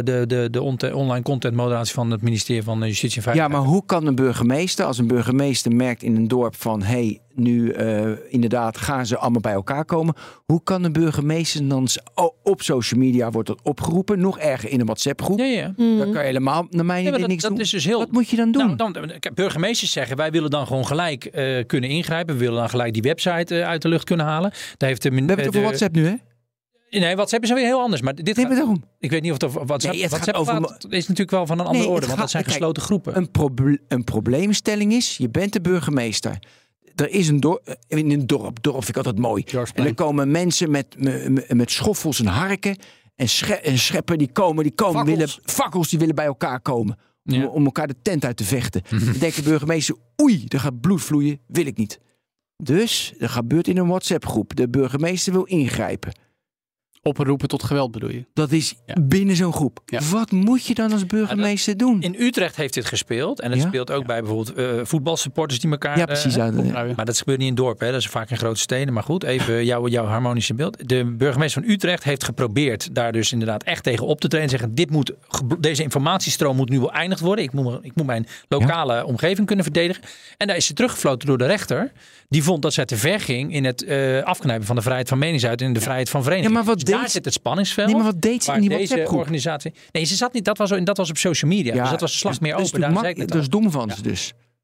de online content moderatie van het ministerie van Justitie en Veiligheid. Ja, maar hoe kan een burgemeester, als een burgemeester merkt in een dorp van nu inderdaad gaan ze allemaal bij elkaar komen. Hoe kan een burgemeester dan op social media wordt dat opgeroepen? Nog erger in een WhatsApp-groep. Ja. Dan kan je helemaal naar mij niks doen. Is dus heel, wat moet je dan doen? Burgemeesters zeggen wij willen dan gewoon gelijk kunnen ingrijpen. We willen dan gelijk die website uit de lucht kunnen halen. Daar heeft we hebben het over WhatsApp nu, hè? Nee, WhatsApp is weer heel anders. Maar dit ik weet niet of het over WhatsApp, is natuurlijk wel van een andere orde. Want dat zijn gesloten groepen. Een probleemstelling is, je bent de burgemeester. Er is een dorp vind ik altijd mooi. En er komen mensen met schoffels en harken en scheppen die komen fakkels die willen bij elkaar komen. Om elkaar de tent uit te vechten. Dan denkt de burgemeester, oei, er gaat bloed vloeien, wil ik niet. Dus, er gebeurt in een WhatsApp-groep. De burgemeester wil ingrijpen. Oproepen tot geweld bedoel je? Dat is binnen zo'n groep. Ja. Wat moet je dan als burgemeester doen? In Utrecht heeft dit gespeeld. En het speelt ook bij bijvoorbeeld voetbalsupporters die elkaar... Ja, precies. Maar dat gebeurt niet in dorpen. Dat is vaak in grote steden. Maar goed, even jouw harmonische beeld. De burgemeester van Utrecht heeft geprobeerd daar dus inderdaad echt tegen op te treden. En zeggen, deze informatiestroom moet nu wel eindigd worden. Ik moet mijn lokale omgeving kunnen verdedigen. En daar is ze teruggefloten door de rechter. Die vond dat zij te ver ging in het afknijpen van de vrijheid van meningsuiting en de vrijheid van vereniging. Ja, maar wat daar zit het spanningsveld. Nee, maar wat deed ze in die WhatsApp-groep? Organisatie. Nee, ze zat niet. Dat was op social media. Dus dat was een slag meer open. Dat is dom van ze dus.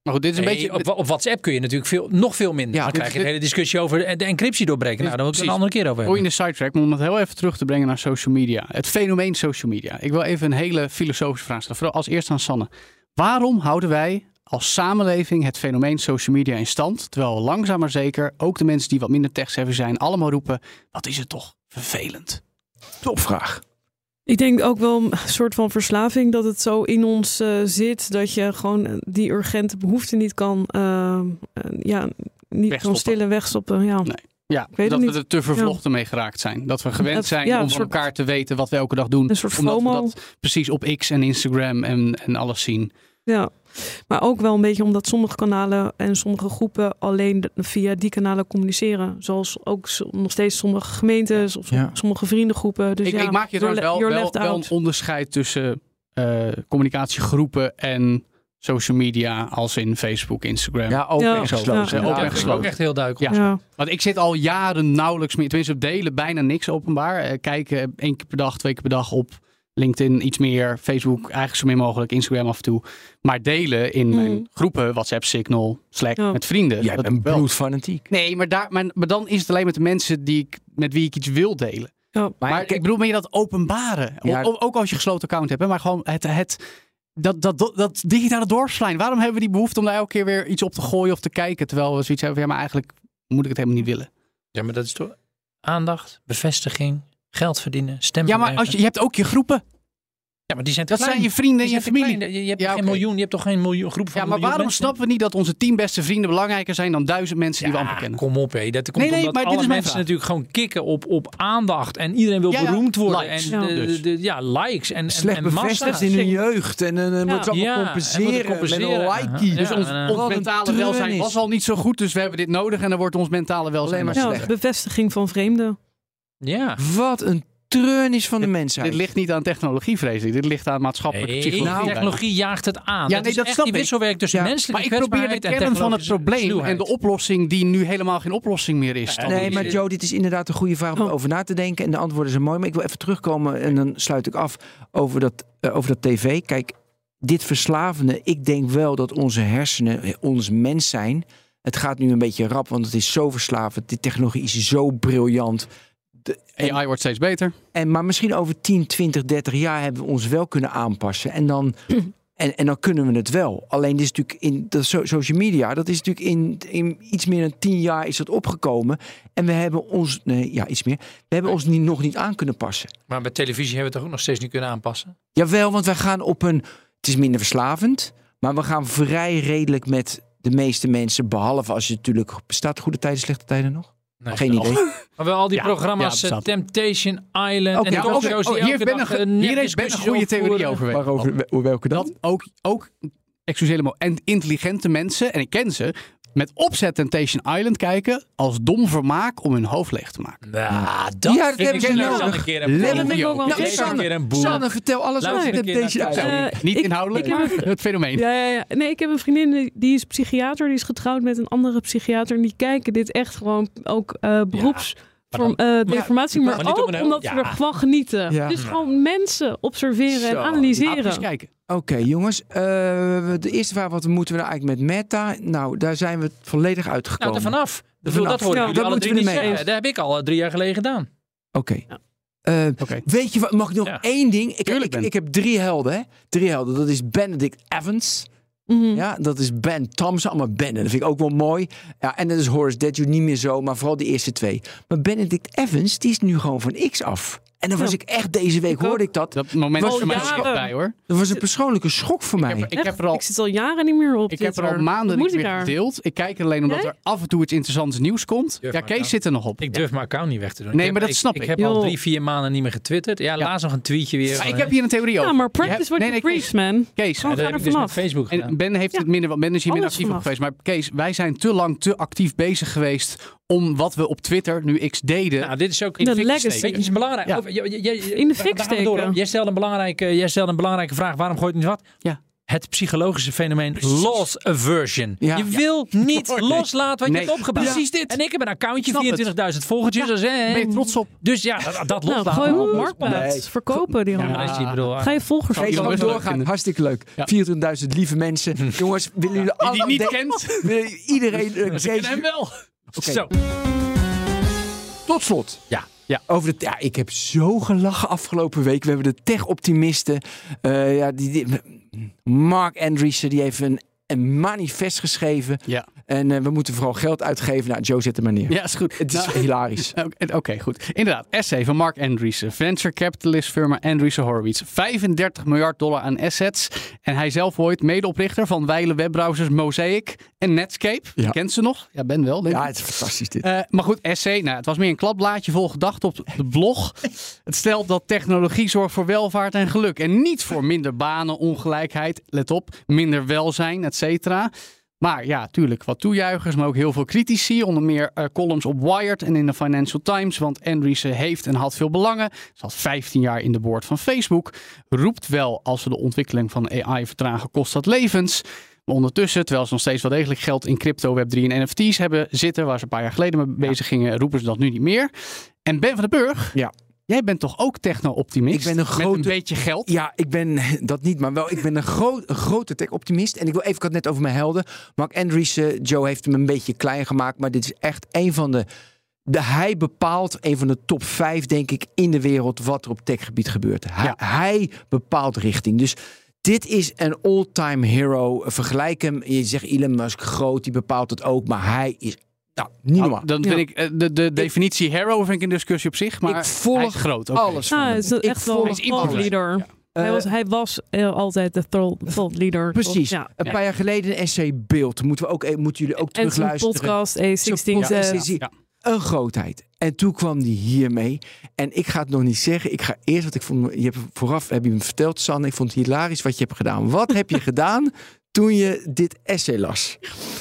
Maar goed, dit is een beetje... Op WhatsApp kun je natuurlijk nog veel minder. Ja, Dan krijg je een hele discussie over de encryptie doorbreken. Nou, daar wil ik het een andere keer over hebben. in de sidetrack, maar om het heel even terug te brengen naar social media. Het fenomeen social media. Ik wil even een hele filosofische vraag stellen. Vooral als eerste aan Sanne. Waarom houden wij als samenleving het fenomeen social media in stand? Terwijl langzaam maar zeker ook de mensen die wat minder tech-savvy zijn allemaal roepen, wat is het toch vervelend. Topvraag. Ik denk ook wel een soort van verslaving dat het zo in ons zit dat je gewoon die urgente behoefte niet kan, kan stillen, wegstoppen. Ja. Nee. Ja, dat we er te vervlochten mee geraakt zijn. Dat we gewend zijn om van elkaar te weten wat we elke dag doen. Een soort omdat FOMO. we dat precies op X en Instagram en alles zien. Ja, maar ook wel een beetje omdat sommige kanalen en sommige groepen alleen via die kanalen communiceren. Zoals ook nog steeds sommige gemeentes of sommige vriendengroepen. Dus ik maak je trouwens wel een onderscheid tussen communicatiegroepen en social media als in Facebook, Instagram. Ja, open en gesloten. Open en gesloten. Ook echt heel duidelijk. Ja. Want ik zit al jaren nauwelijks meer, tenminste op delen bijna niks openbaar. Kijken 1 keer per dag, 2 keer per dag op LinkedIn iets meer, Facebook eigenlijk zo min mogelijk, Instagram af en toe. Maar delen in mijn groepen, WhatsApp, Signal, Slack, met vrienden. Jij bent bloedfanatiek. Nee, maar dan is het alleen met de mensen met wie ik iets wil delen. Ja. Maar ik bedoel, ben je dat openbaren? Ja. Ook als je een gesloten account hebt, hè? Maar gewoon dat digitale dorpsplein. Waarom hebben we die behoefte om daar elke keer weer iets op te gooien of te kijken? Terwijl we zoiets hebben van, maar eigenlijk moet ik het helemaal niet willen. Ja, maar dat is toch aandacht, bevestiging, geld verdienen, stemmen. Ja, maar je hebt ook je groepen. Ja, maar die zijn te dat klein. zijn je vrienden en je familie. Je hebt geen miljoen, je hebt toch geen miljoen groep van. Ja, maar waarom snappen we niet dat onze 10 beste vrienden belangrijker zijn dan 1000 mensen die we amper kennen? Kom op, hé. Dat komt omdat maar alle mensen natuurlijk gewoon kikken op aandacht en iedereen wil beroemd worden likes. En likes en slecht bevestigd in hun jeugd en dan moet ze allemaal compenseren met een likey. Dus ons mentale welzijn was al niet zo goed, dus we hebben dit nodig en dan wordt ons mentale welzijn maar slechter. Bevestiging van vreemden. Ja. Wat een treurnis van de mensheid. Dit ligt niet aan technologie, vrees ik. Dit ligt aan maatschappelijke psychologie. Technologie jaagt het aan. Ja, dat is echt die wisselwerk tussen menselijke kwetsbaarheid maar ik probeer de kern van het probleem en de oplossing die nu helemaal geen oplossing meer is. Nee, maar Joe, dit is inderdaad een goede vraag om over na te denken. En de antwoorden zijn mooi. Maar ik wil even terugkomen en dan sluit ik af over dat tv. Kijk, dit verslavende, ik denk wel dat onze hersenen, ons mens zijn. Het gaat nu een beetje rap, want het is zo verslavend. Die technologie is zo briljant. AI wordt steeds beter. Maar misschien over 10, 20, 30 jaar hebben we ons wel kunnen aanpassen. En dan kunnen we het wel. Alleen dit is natuurlijk in de social media, dat is natuurlijk in iets meer dan 10 jaar is dat opgekomen. En we hebben ons, iets meer. We hebben ons nog niet aan kunnen passen. Maar bij televisie hebben we het toch ook nog steeds niet kunnen aanpassen? Jawel, want wij gaan het is minder verslavend, maar we gaan vrij redelijk met de meeste mensen, behalve als je natuurlijk, bestaat goede tijden, slechte tijden nog? Nee, geen idee. Maar wel al die programma's, Temptation Island en talkshows die hier heeft Ben een goede theorie over. Waarover welke dan? Dat ook en intelligente mensen, en ik ken ze, met opzet Temptation Island kijken als dom vermaak om hun hoofd leeg te maken. Dat vind ik nodig. Een keer een boek. Sanne, vertel alles over Temptation Island. Niet inhoudelijk, maar het fenomeen. Ja. Nee, ik heb een vriendin die is psychiater, die is getrouwd met een andere psychiater en die kijken dit echt gewoon ook beroeps... deformatie, maar ook omdat ze ervan genieten. Ja. Dus gewoon mensen observeren en analyseren. Kijken. Oké, jongens. De eerste vraag, wat moeten we nou eigenlijk met Meta? Nou, daar zijn we volledig uitgekomen. Nou, vanaf. Dat hoor ik jullie alle drie niet zeggen. Dat heb ik al 3 jaar geleden gedaan. Oké. Weet je wat? Mag ik nog één ding? Ik heb 3 helden. Hè? 3 helden. Dat is Benedict Evans. Ja, dat is Ben Thompson, allemaal Ben. En dat vind ik ook wel mooi. Ja, en dat is Horace Dediu niet meer zo, maar vooral die eerste 2. Maar Benedict Evans, die is nu gewoon van X af. En dan was ik echt, deze week hoorde ik dat. Dat moment was voor mij schok bij, hoor. Dat was een persoonlijke schok voor mij. Ik zit al jaren niet meer op. Ik heb er al maanden niet meer gedeeld. Ik kijk er alleen omdat er af en toe iets interessants nieuws komt. Kees zit er nog op. Ik durf mijn account niet weg te doen. Nee, maar dat snap ik. Ik heb al 3-4 maanden niet meer getwitterd. Ja, laatst nog een tweetje weer. Maar ik heb hier een theorie over. Ja, maar practice what you preach, man. Kees, dat heb ik dus met Facebook gedaan. En Ben heeft het minder, want Ben is hier minder actief op geweest. Maar Kees, wij zijn te lang te actief bezig geweest om wat we op Twitter nu X deden. Nou, dit is ook in de legacy. Weet je, is belangrijk. In de fik steken. Jij stelde een belangrijke vraag. Waarom gooit het niet wat? Ja. het psychologische fenomeen loss aversion. Ja. Je wil niet loslaten wat je hebt opgebouwd. Precies dit. En ik heb een accountje, Snap 24.000 volgertjes. Dus, Ben je trots op? Dus ja, dat Nou, loslaten. gooi hem op Marktplaats. Verkopen die Ja, allemaal. maar dat is, ik bedoel, Ga je volgers Hey, Iedereen gewoon best wel doorgaan. leuk Hartstikke leuk. Ja. 24.000 lieve mensen. Jongens, willen jullie Die allemaal... niet kent. Willen iedereen... Ken hem wel. Oké. Zo. Tot slot. Ja. Ik heb zo gelachen afgelopen week. We hebben de tech-optimisten. Mark Andreessen, die heeft een manifest geschreven. Ja. En we moeten vooral geld uitgeven. Nou, Joe, zet hem maar neer. Ja, is goed. Het is hilarisch. Oké, goed. Inderdaad, essay van Mark Andreessen. Venture capitalist firma Andreessen Horowitz. $35 miljard aan assets. En hij zelf ooit medeoprichter van wijle webbrowsers Mosaic en Netscape. Ja. Je kent ze nog? Ja, Ben wel, denk ik. Ja, het is fantastisch dit. Maar goed, essay. Nou, het was meer een klapblaadje vol gedachten op de blog. Het stelt dat technologie zorgt voor welvaart en geluk. En niet voor minder banen, ongelijkheid. Let op, minder welzijn, et cetera. Maar ja, tuurlijk wat toejuichers, maar ook heel veel critici. Onder meer columns op Wired en in de Financial Times. Want Andreessen heeft en had veel belangen. Ze zat 15 jaar in de board van Facebook. Roept wel, als we de ontwikkeling van AI vertragen, kost dat levens. Maar ondertussen, terwijl ze nog steeds wel degelijk geld in crypto, Web3 en NFT's hebben zitten, waar ze een paar jaar geleden mee bezig gingen, roepen ze dat nu niet meer. En Ben van den Burg, Ja. jij bent toch ook techno-optimist? Ik ben een grote... Met een beetje geld. Ja, ik ben dat niet, maar wel. Ik ben een grote tech-optimist. En ik wil even, ik had het net over mijn helden. Mark Andreessen, Joe heeft hem een beetje klein gemaakt. Maar dit is echt een van hij bepaalt een van de top 5, denk ik, in de wereld wat er op techgebied gebeurt. Hij bepaalt richting. Dus dit is een all-time hero. Vergelijk hem. Je zegt Elon Musk groot, die bepaalt het ook. Maar hij is niet normaal. Dan vind ik de definitie hero vind ik een discussie op zich. Maar Ik volg hij is groot. Oké. alles van Ja, hem. het is echt wel volg een thought leader. Hij was altijd de thought leader. Precies. Ja. Een paar jaar geleden een essay Beeld. Moeten jullie ook En zijn terugluisteren. podcast A16. Een grootheid. En toen kwam hij hiermee. En ik ga het nog niet zeggen. Ik ga eerst wat ik vond. Vooraf heb je me verteld, Sanne. Ik vond het hilarisch wat je hebt gedaan. Wat heb je gedaan toen je dit essay las?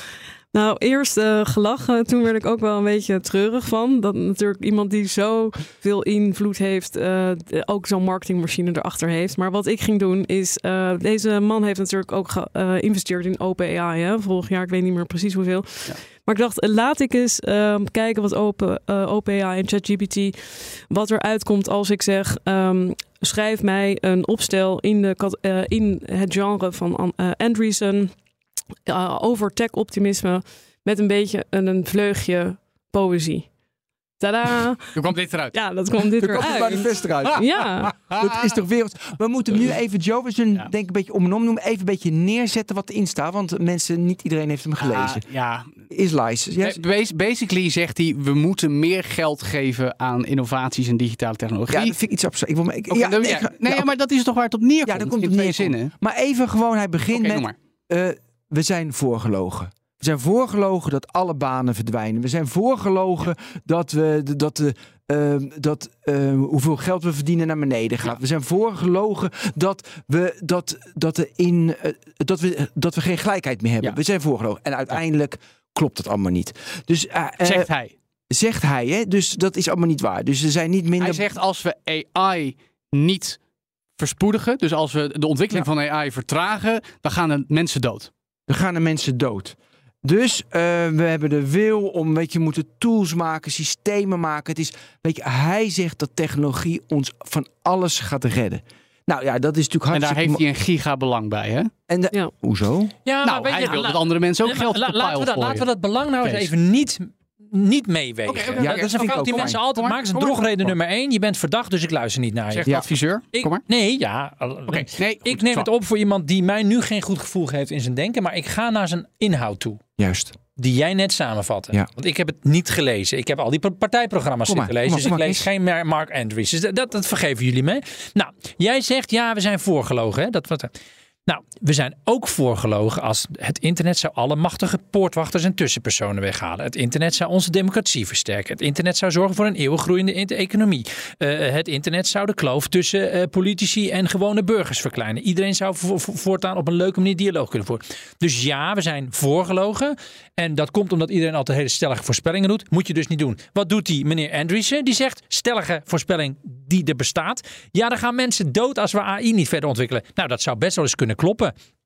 Nou, eerst gelachen. Toen werd ik ook wel een beetje treurig van. Dat natuurlijk iemand die zo veel invloed heeft, ook zo'n marketingmachine erachter heeft. Maar wat ik ging doen is, deze man heeft natuurlijk ook geïnvesteerd in OpenAI. Hè? Vorig jaar, ik weet niet meer precies hoeveel. Ja. Maar ik dacht, laat ik eens kijken wat OpenAI en ChatGPT, wat er uitkomt als ik zeg, schrijf mij een opstel in het genre van Andreessen. Over tech-optimisme met een beetje een vleugje poëzie. Tadaa! Hoe kwam dit eruit? Ja, dat kwam dit eruit. Er kwam het manifest eruit. Ja. Dat is toch wereld. We moeten nu even, Joe, we zullen denk ik een beetje om en om noemen. Even een beetje neerzetten wat erin staat. Want mensen, niet iedereen heeft hem gelezen. Is lies. Yes? Basically zegt hij, we moeten meer geld geven aan innovaties en digitale technologie. Ja, dat vind ik iets absurd. Maar dat is toch waar het op neerkomt? Ja, dat komt in op twee zinnen. Maar even gewoon, hij begint met, we zijn voorgelogen. We zijn voorgelogen dat alle banen verdwijnen. We zijn voorgelogen dat hoeveel geld we verdienen naar beneden gaat. Ja. We zijn voorgelogen dat we geen gelijkheid meer hebben. Ja. We zijn voorgelogen. En uiteindelijk klopt dat allemaal niet. Dus, zegt hij. Zegt hij, hè? Dus dat is allemaal niet waar. Dus er zijn niet minder... Hij zegt, als we AI niet verspoedigen, dus als we de ontwikkeling van AI vertragen, dan gaan er mensen dood. Dan gaan er mensen dood. Dus we hebben de wil om, we moeten tools maken, systemen maken. Het is, hij zegt dat technologie ons van alles gaat redden. Nou ja, dat is natuurlijk hartstikke... En daar heeft hij een gigabelang bij, hè? En hoezo? Ja, nou, hij wil dat andere mensen ook geld op de pile gooien. Laten we dat belang nou eens even niet meewegen. Okay. Ja, dat is een fout die mensen altijd maken. Het is een drogreden nummer 1. Je bent verdacht, dus ik luister niet naar je. Zegt de adviseur. Kom maar. Nee, ja. Okay. Nee, ik neem het op voor iemand die mij nu geen goed gevoel geeft in zijn denken. Maar ik ga naar zijn inhoud toe. Juist. Die jij net samenvatte. Ja. Want ik heb het niet gelezen. Ik heb al die partijprogramma's gelezen. Dus ik lees geen Mark Andreessen. Dus dat vergeven jullie me. Nou, jij zegt ja, we zijn voorgelogen. Hè? Nou, we zijn ook voorgelogen als het internet zou alle machtige poortwachters en tussenpersonen weghalen. Het internet zou onze democratie versterken. Het internet zou zorgen voor een eeuwig groeiende economie. Het internet zou de kloof tussen politici en gewone burgers verkleinen. Iedereen zou voortaan op een leuke manier dialoog kunnen voeren. Dus ja, we zijn voorgelogen. En dat komt omdat iedereen altijd hele stellige voorspellingen doet. Moet je dus niet doen. Wat doet die meneer Andreessen? Die zegt stellige voorspelling die er bestaat. Ja, dan gaan mensen dood als we AI niet verder ontwikkelen. Nou, dat zou best wel eens kunnen kloppen.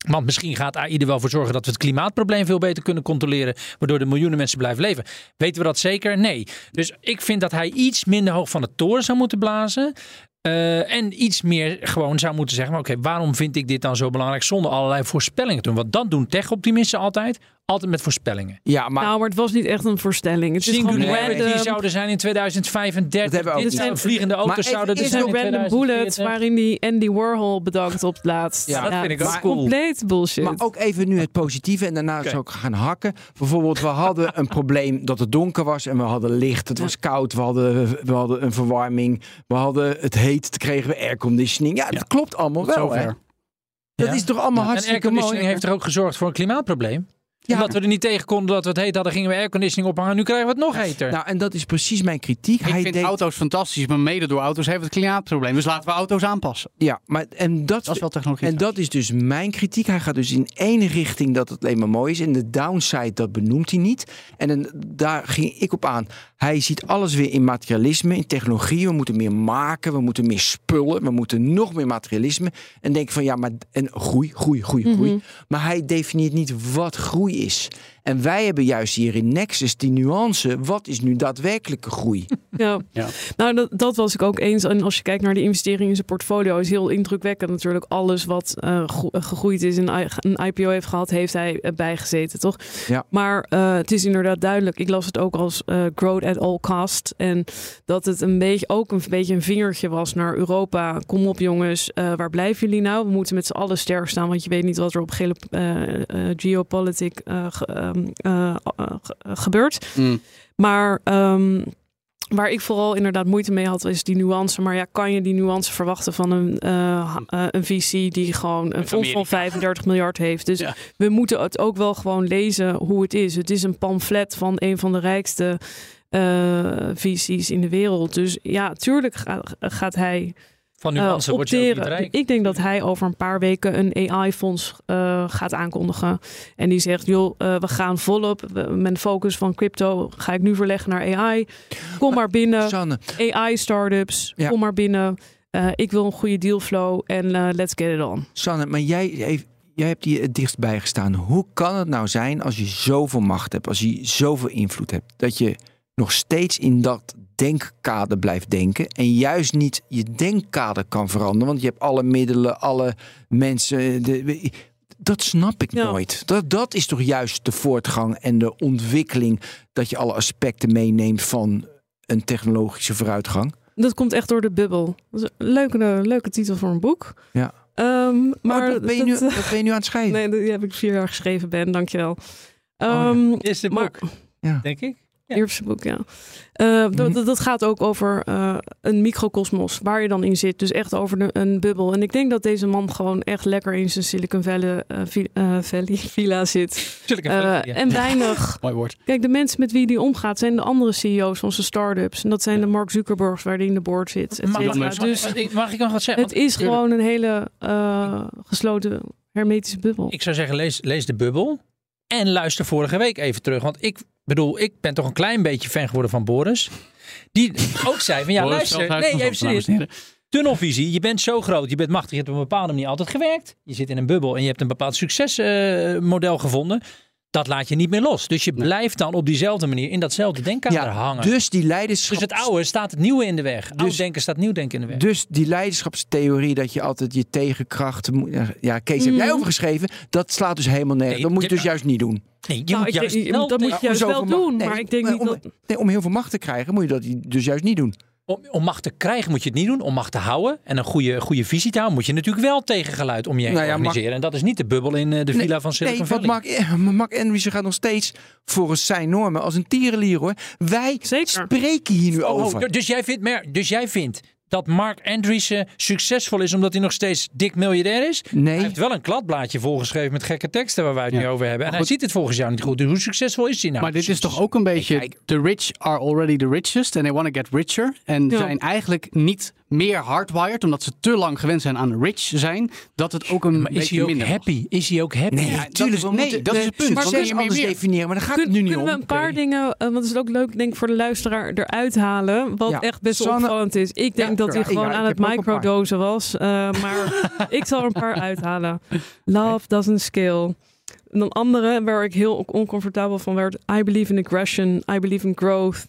Want misschien gaat AI er wel voor zorgen dat we het klimaatprobleem veel beter kunnen controleren. Waardoor de miljoenen mensen blijven leven. Weten we dat zeker? Nee. Dus ik vind dat hij iets minder hoog van de toren zou moeten blazen. En iets meer gewoon zou moeten zeggen. Oké, waarom vind ik dit dan zo belangrijk? Zonder allerlei voorspellingen te doen. Want dat doen tech-optimisten altijd. Altijd met voorspellingen. Ja, maar het was niet echt een voorspelling. Het is Singularity die zouden zijn in 2035. Dat hebben we ook dit zijn vliegende auto's zouden er zijn in 2040. Bullet waarin die Andy Warhol bedankt op het laatst. Ja, dat vind ik ook cool. Compleet bullshit. Maar ook even nu het positieve en daarna zou ik gaan hakken. Bijvoorbeeld, we hadden een probleem dat het donker was en we hadden licht. Het was koud, we hadden een verwarming. We hadden het heet, toen kregen we airconditioning. Ja, dat klopt allemaal wel. Hè? Dat is toch allemaal hartstikke mooi. En airconditioning heeft er ook gezorgd voor een klimaatprobleem. Ja. Omdat we er niet tegen konden dat we het heet hadden, gingen we airconditioning ophangen. Nu krijgen we het nog heter. Nou, en dat is precies mijn kritiek. Ik vind auto's fantastisch, maar mede door auto's heeft het klimaatprobleem. Dus laten we auto's aanpassen. Ja, maar dat is wel technologie. En dat is dus mijn kritiek. Hij gaat dus in één richting dat het alleen maar mooi is. En de downside, dat benoemt hij niet. En daar ging ik op aan. Hij ziet alles weer in materialisme, in technologie. We moeten meer maken, we moeten meer spullen. We moeten nog meer materialisme. En denk van ja, maar en groei. Maar hij definieert niet wat groei is. En wij hebben juist hier in Nexus die nuance. Wat is nu daadwerkelijke groei? Ja. Nou, dat was ik ook eens. En als je kijkt naar de investeringen in zijn portfolio, is heel indrukwekkend natuurlijk. Alles wat gegroeid is en een IPO heeft gehad, heeft hij bijgezeten, toch? Ja. Maar het is inderdaad duidelijk. Ik las het ook als growth at all cost. En dat het een beetje een vingertje was naar Europa. Kom op jongens, waar blijven jullie nou? We moeten met z'n allen sterk staan, want je weet niet wat er op gele geopolitiek gebeurt. Maar waar ik vooral inderdaad moeite mee had, is die nuance. Maar ja, kan je die nuance verwachten van een VC die gewoon een fonds van 35 miljard heeft? Dus we moeten het ook wel gewoon lezen hoe het is. Het is een pamflet van een van de rijkste VC's in de wereld. Dus ja, tuurlijk gaat hij van nuance wordt je ook niet rijk. Ik denk dat hij over een paar weken een AI-fonds gaat aankondigen. En die zegt, joh, we gaan volop. Mijn focus van crypto ga ik nu verleggen naar AI. Kom maar binnen. Sanne. AI-startups, kom maar binnen. Ik wil een goede dealflow en let's get it on. Sanne, maar jij hebt hier het dichtst bij gestaan. Hoe kan het nou zijn als je zoveel macht hebt, als je zoveel invloed hebt, dat je nog steeds in dat denkkader blijft denken en juist niet je denkkader kan veranderen, want je hebt alle middelen, alle mensen. Dat snap ik nooit. Dat is toch juist de voortgang en de ontwikkeling, dat je alle aspecten meeneemt van een technologische vooruitgang. Dat komt echt door de bubbel. Dat is een leuke titel voor een boek. Ja. Maar wat ben je nu aan het schrijven? Nee, die heb ik 4 jaar geschreven, Ben. Dankjewel. Eerste boek, denk ik. Ja. Eerste boek, ja. Dat gaat ook over een microcosmos waar je dan in zit. Dus echt over een bubbel. En ik denk dat deze man gewoon echt lekker in zijn Silicon Valley villa zit. En weinig. Mooi woord. Kijk, de mensen met wie die omgaat zijn de andere CEO's van zijn start-ups. En dat zijn de Mark Zuckerbergs waar die in de board zit. Mag ik nog wat zeggen? Het is gewoon een hele gesloten hermetische bubbel. Ik zou zeggen, lees de bubbel. En luister vorige week even terug. Want ik ben toch een klein beetje fan geworden van Boris. Die ook zei van luister. Nee, even serieus. Tunnelvisie. Je bent zo groot. Je bent machtig. Je hebt op een bepaalde manier altijd gewerkt. Je zit in een bubbel en je hebt een bepaald succesmodel gevonden. Dat laat je niet meer los. Dus je blijft dan op diezelfde manier in datzelfde denkkader hangen. Dus die leiderschap. Dus het oude staat het nieuwe in de weg. Oud denken staat nieuw denken in de weg. Dus die leiderschapstheorie dat je altijd je tegenkracht. Ja, Kees, heb jij over geschreven? Dat slaat dus helemaal nergens. Dat moet je dus juist niet doen. Nee, dat moet je juist wel doen. Maar ik denk niet dat. Om heel veel macht te krijgen, moet je dat dus juist niet doen. Om macht te krijgen moet je het niet doen. Om macht te houden en een goede visie te houden, moet je natuurlijk wel tegengeluid om je heen organiseren. En dat is niet de bubbel in de villa van Silicon Valley. Mark Andreessen gaat nog steeds volgens zijn normen als een tierenlier, hoor. Wij spreken hier nu over. Dus jij vindt dat Mark Andreessen succesvol is omdat hij nog steeds dik miljardair is? Nee. Hij heeft wel een kladblaadje volgeschreven met gekke teksten waar wij het nu over hebben. En hij ziet het volgens jou niet goed. Dus hoe succesvol is hij nou? Maar dit is toch ook een beetje the rich are already the richest and they want to get richer. En zijn eigenlijk niet meer hardwired, omdat ze te lang gewend zijn aan rich zijn, dat het ook een beetje minder happy? Is hij ook happy? Nee, natuurlijk. dat is het punt. Maar Want anders definiëren, maar daar gaat het nu niet om. Kunnen we een paar dingen, want het is ook leuk, denk ik, voor de luisteraar eruit halen, wat echt best wel opvallend is. Ik denk dat hij gewoon aan het microdosen was, maar ik zal er een paar uithalen. Love doesn't scale. En dan andere waar ik heel oncomfortabel van werd. I believe in aggression. I believe in growth.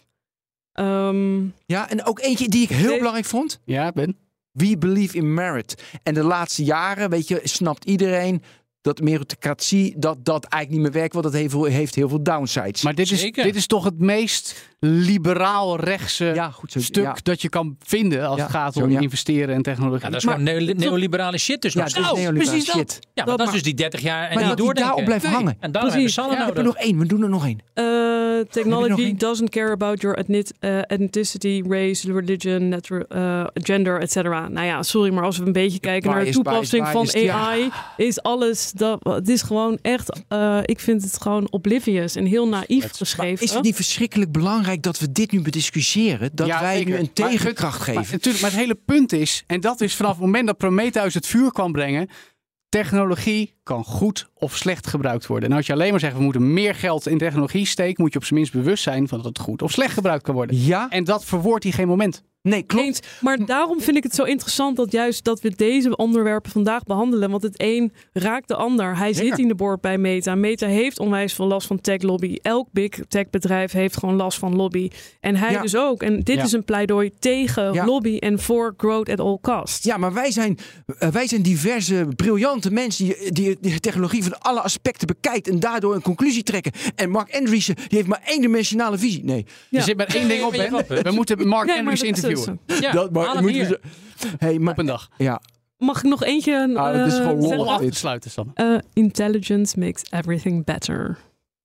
Ja, en ook eentje die ik heel belangrijk vond. Ja, Ben. We believe in merit. En de laatste jaren, weet je, snapt iedereen dat meritocratie, dat eigenlijk niet meer werkt, want dat heeft heel veel downsides. Maar dit is toch het meest liberaal-rechtse stuk dat je kan vinden als het gaat om investeren en technologie. Ja, dat is gewoon neoliberale shit dus nog steeds. Precies dat. Ja, maar dat is dus die 30 jaar en maar niet doordenken. daarop blijft hangen. En dan hebben we Sanne nodig. We doen er nog één. Technology doesn't care about your ethnicity, race, religion, gender, etc. Nou ja, sorry, maar als we een beetje kijken naar de toepassing van AI, is alles het is gewoon echt, ik vind het gewoon oblivious en heel naïef geschreven. Maar is het niet verschrikkelijk belangrijk dat we dit nu bediscussiëren? Dat wij nu een tegenkracht geven? Natuurlijk, maar het hele punt is, en dat is vanaf het moment dat Prometheus het vuur kwam brengen, technologie kan goed of slecht gebruikt worden. En als je alleen maar zegt, we moeten meer geld in technologie steken, moet je op zijn minst bewust zijn van dat het goed of slecht gebruikt kan worden. Ja. En dat verwoordt hij geen moment. Nee, klopt. Maar daarom vind ik het zo interessant dat we deze onderwerpen vandaag behandelen. Want het een raakt de ander. Hij zit in de board bij Meta. Meta heeft onwijs veel last van tech lobby. Elk big tech bedrijf heeft gewoon last van lobby. En hij dus ook. En dit is een pleidooi tegen lobby en voor growth at all costs. Ja, maar wij zijn diverse, briljante mensen die technologie van alle aspecten bekijkt en daardoor een conclusie trekken. En Mark Andreessen, die heeft maar één-dimensionale visie. Nee. Er zit maar één ding op, Ben. We moeten Mark Andreessen interviewen. Ja, dat maar op een dag. Ja. Mag ik nog eentje dat is gewoon lol om af te sluiten, Sanne. Intelligence makes everything better.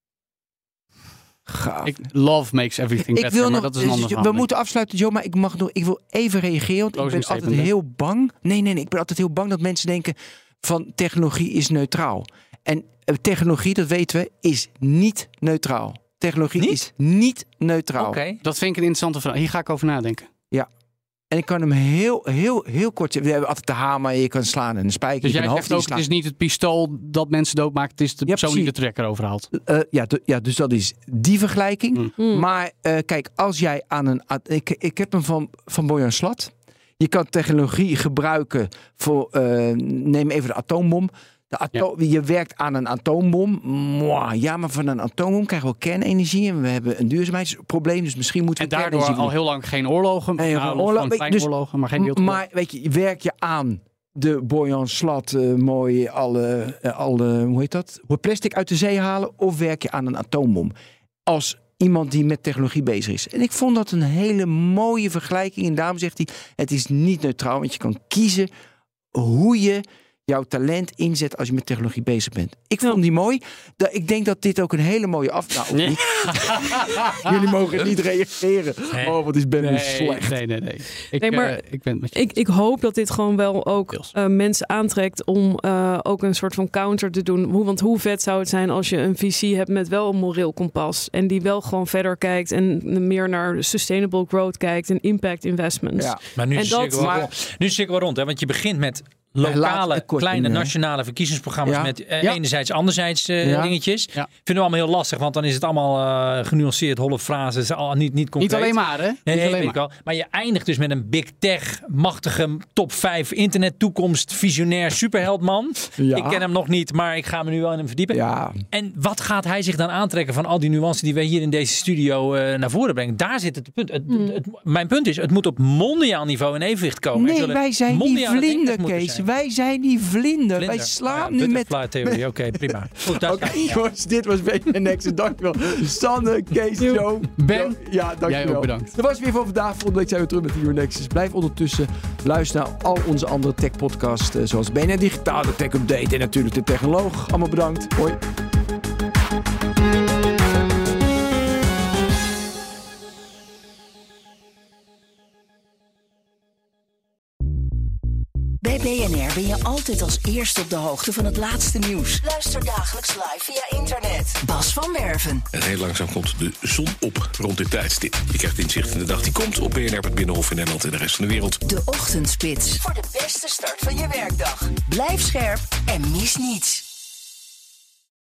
Love makes everything better, maar dat is een ander verhaal. We moeten afsluiten, Joe, maar ik wil even reageren. Want ik ben altijd heel bang. Nee, ik ben altijd heel bang dat mensen denken van technologie is neutraal. En technologie, dat weten we, is niet neutraal. Technologie is niet neutraal. Okay. Dat vind ik een interessante vraag. Hier ga ik over nadenken. Ja. En ik kan hem heel kort zeggen. We hebben altijd de hamer, je kan slaan en een spijker. Dus jij zegt ook, het is niet het pistool dat mensen doodmaakt. Het is de persoon die de trekker overhaalt. Dus dat is die vergelijking. Maar kijk, als jij aan een... Ik heb hem van Boyan Slat. Je kan technologie gebruiken voor... neem even de atoombom. Je werkt aan een atoombom. Ja, maar van een atoombom krijgen we kernenergie. En we hebben een duurzaamheidsprobleem. Dus misschien moeten we kernenergie... En daardoor al heel lang geen oorlogen. Oorlogen, maar geen wereldgoed. Maar weet je, werk je aan de Boyan Slat mooi alle hoe heet dat? Plastic uit de zee halen. Of werk je aan een atoombom? Als iemand die met technologie bezig is. En ik vond dat een hele mooie vergelijking. En daarom zegt hij, het is niet neutraal. Want je kan kiezen hoe je jouw talent inzet als je met technologie bezig bent. Ik vond die mooi. Ik denk dat dit ook een hele mooie Jullie mogen niet reageren. Nee. Oh, wat is Ben slecht. Nee. Ik hoop dat dit gewoon wel ook mensen aantrekt om ook een soort van counter te doen. Want hoe vet zou het zijn als je een visie hebt met wel een moreel kompas en die wel gewoon verder kijkt en meer naar sustainable growth kijkt en impact investments. Ja. Maar nu is het cirkel rond, hè? Want je begint met lokale, kleine, nationale verkiezingsprogramma's met enerzijds, anderzijds dingetjes. Ja. Vinden we allemaal heel lastig, want dan is het allemaal genuanceerd, holle frases, niet concreet. Niet alleen maar, hè? Nee, maar je eindigt dus met een big tech, machtige top 5 internet toekomst, visionair superheldman. Ja. Ik ken hem nog niet, maar ik ga me nu wel in hem verdiepen. Ja. En wat gaat hij zich dan aantrekken van al die nuances die wij hier in deze studio naar voren brengen? Daar zit het punt. Mijn punt is, het moet op mondiaal niveau in evenwicht komen. Nee, wij zijn niet vlinder, Kees. Wij zijn die vlinder. Wij slaan nu met... theorie. Oké, prima. Oké, jongens, dit was BNN. Dankjewel. Sanne, Kees, Joe. Ben. Ja, dankjewel. Jij ook bedankt. Dat was weer voor vandaag. Volgende week zijn we terug met New Nexus. Blijf ondertussen luisteren naar al onze andere tech podcasts. Zoals BNN Digitaal, de Tech Update en natuurlijk de Technoloog. Allemaal bedankt. Hoi. Bij BNR ben je altijd als eerste op de hoogte van het laatste nieuws. Luister dagelijks live via internet. Bas van Werven. En heel langzaam komt de zon op rond dit tijdstip. Je krijgt inzicht in de dag die komt op BNR, het Binnenhof in Nederland en de rest van de wereld. De Ochtendspits. Voor de beste start van je werkdag. Blijf scherp en mis niets.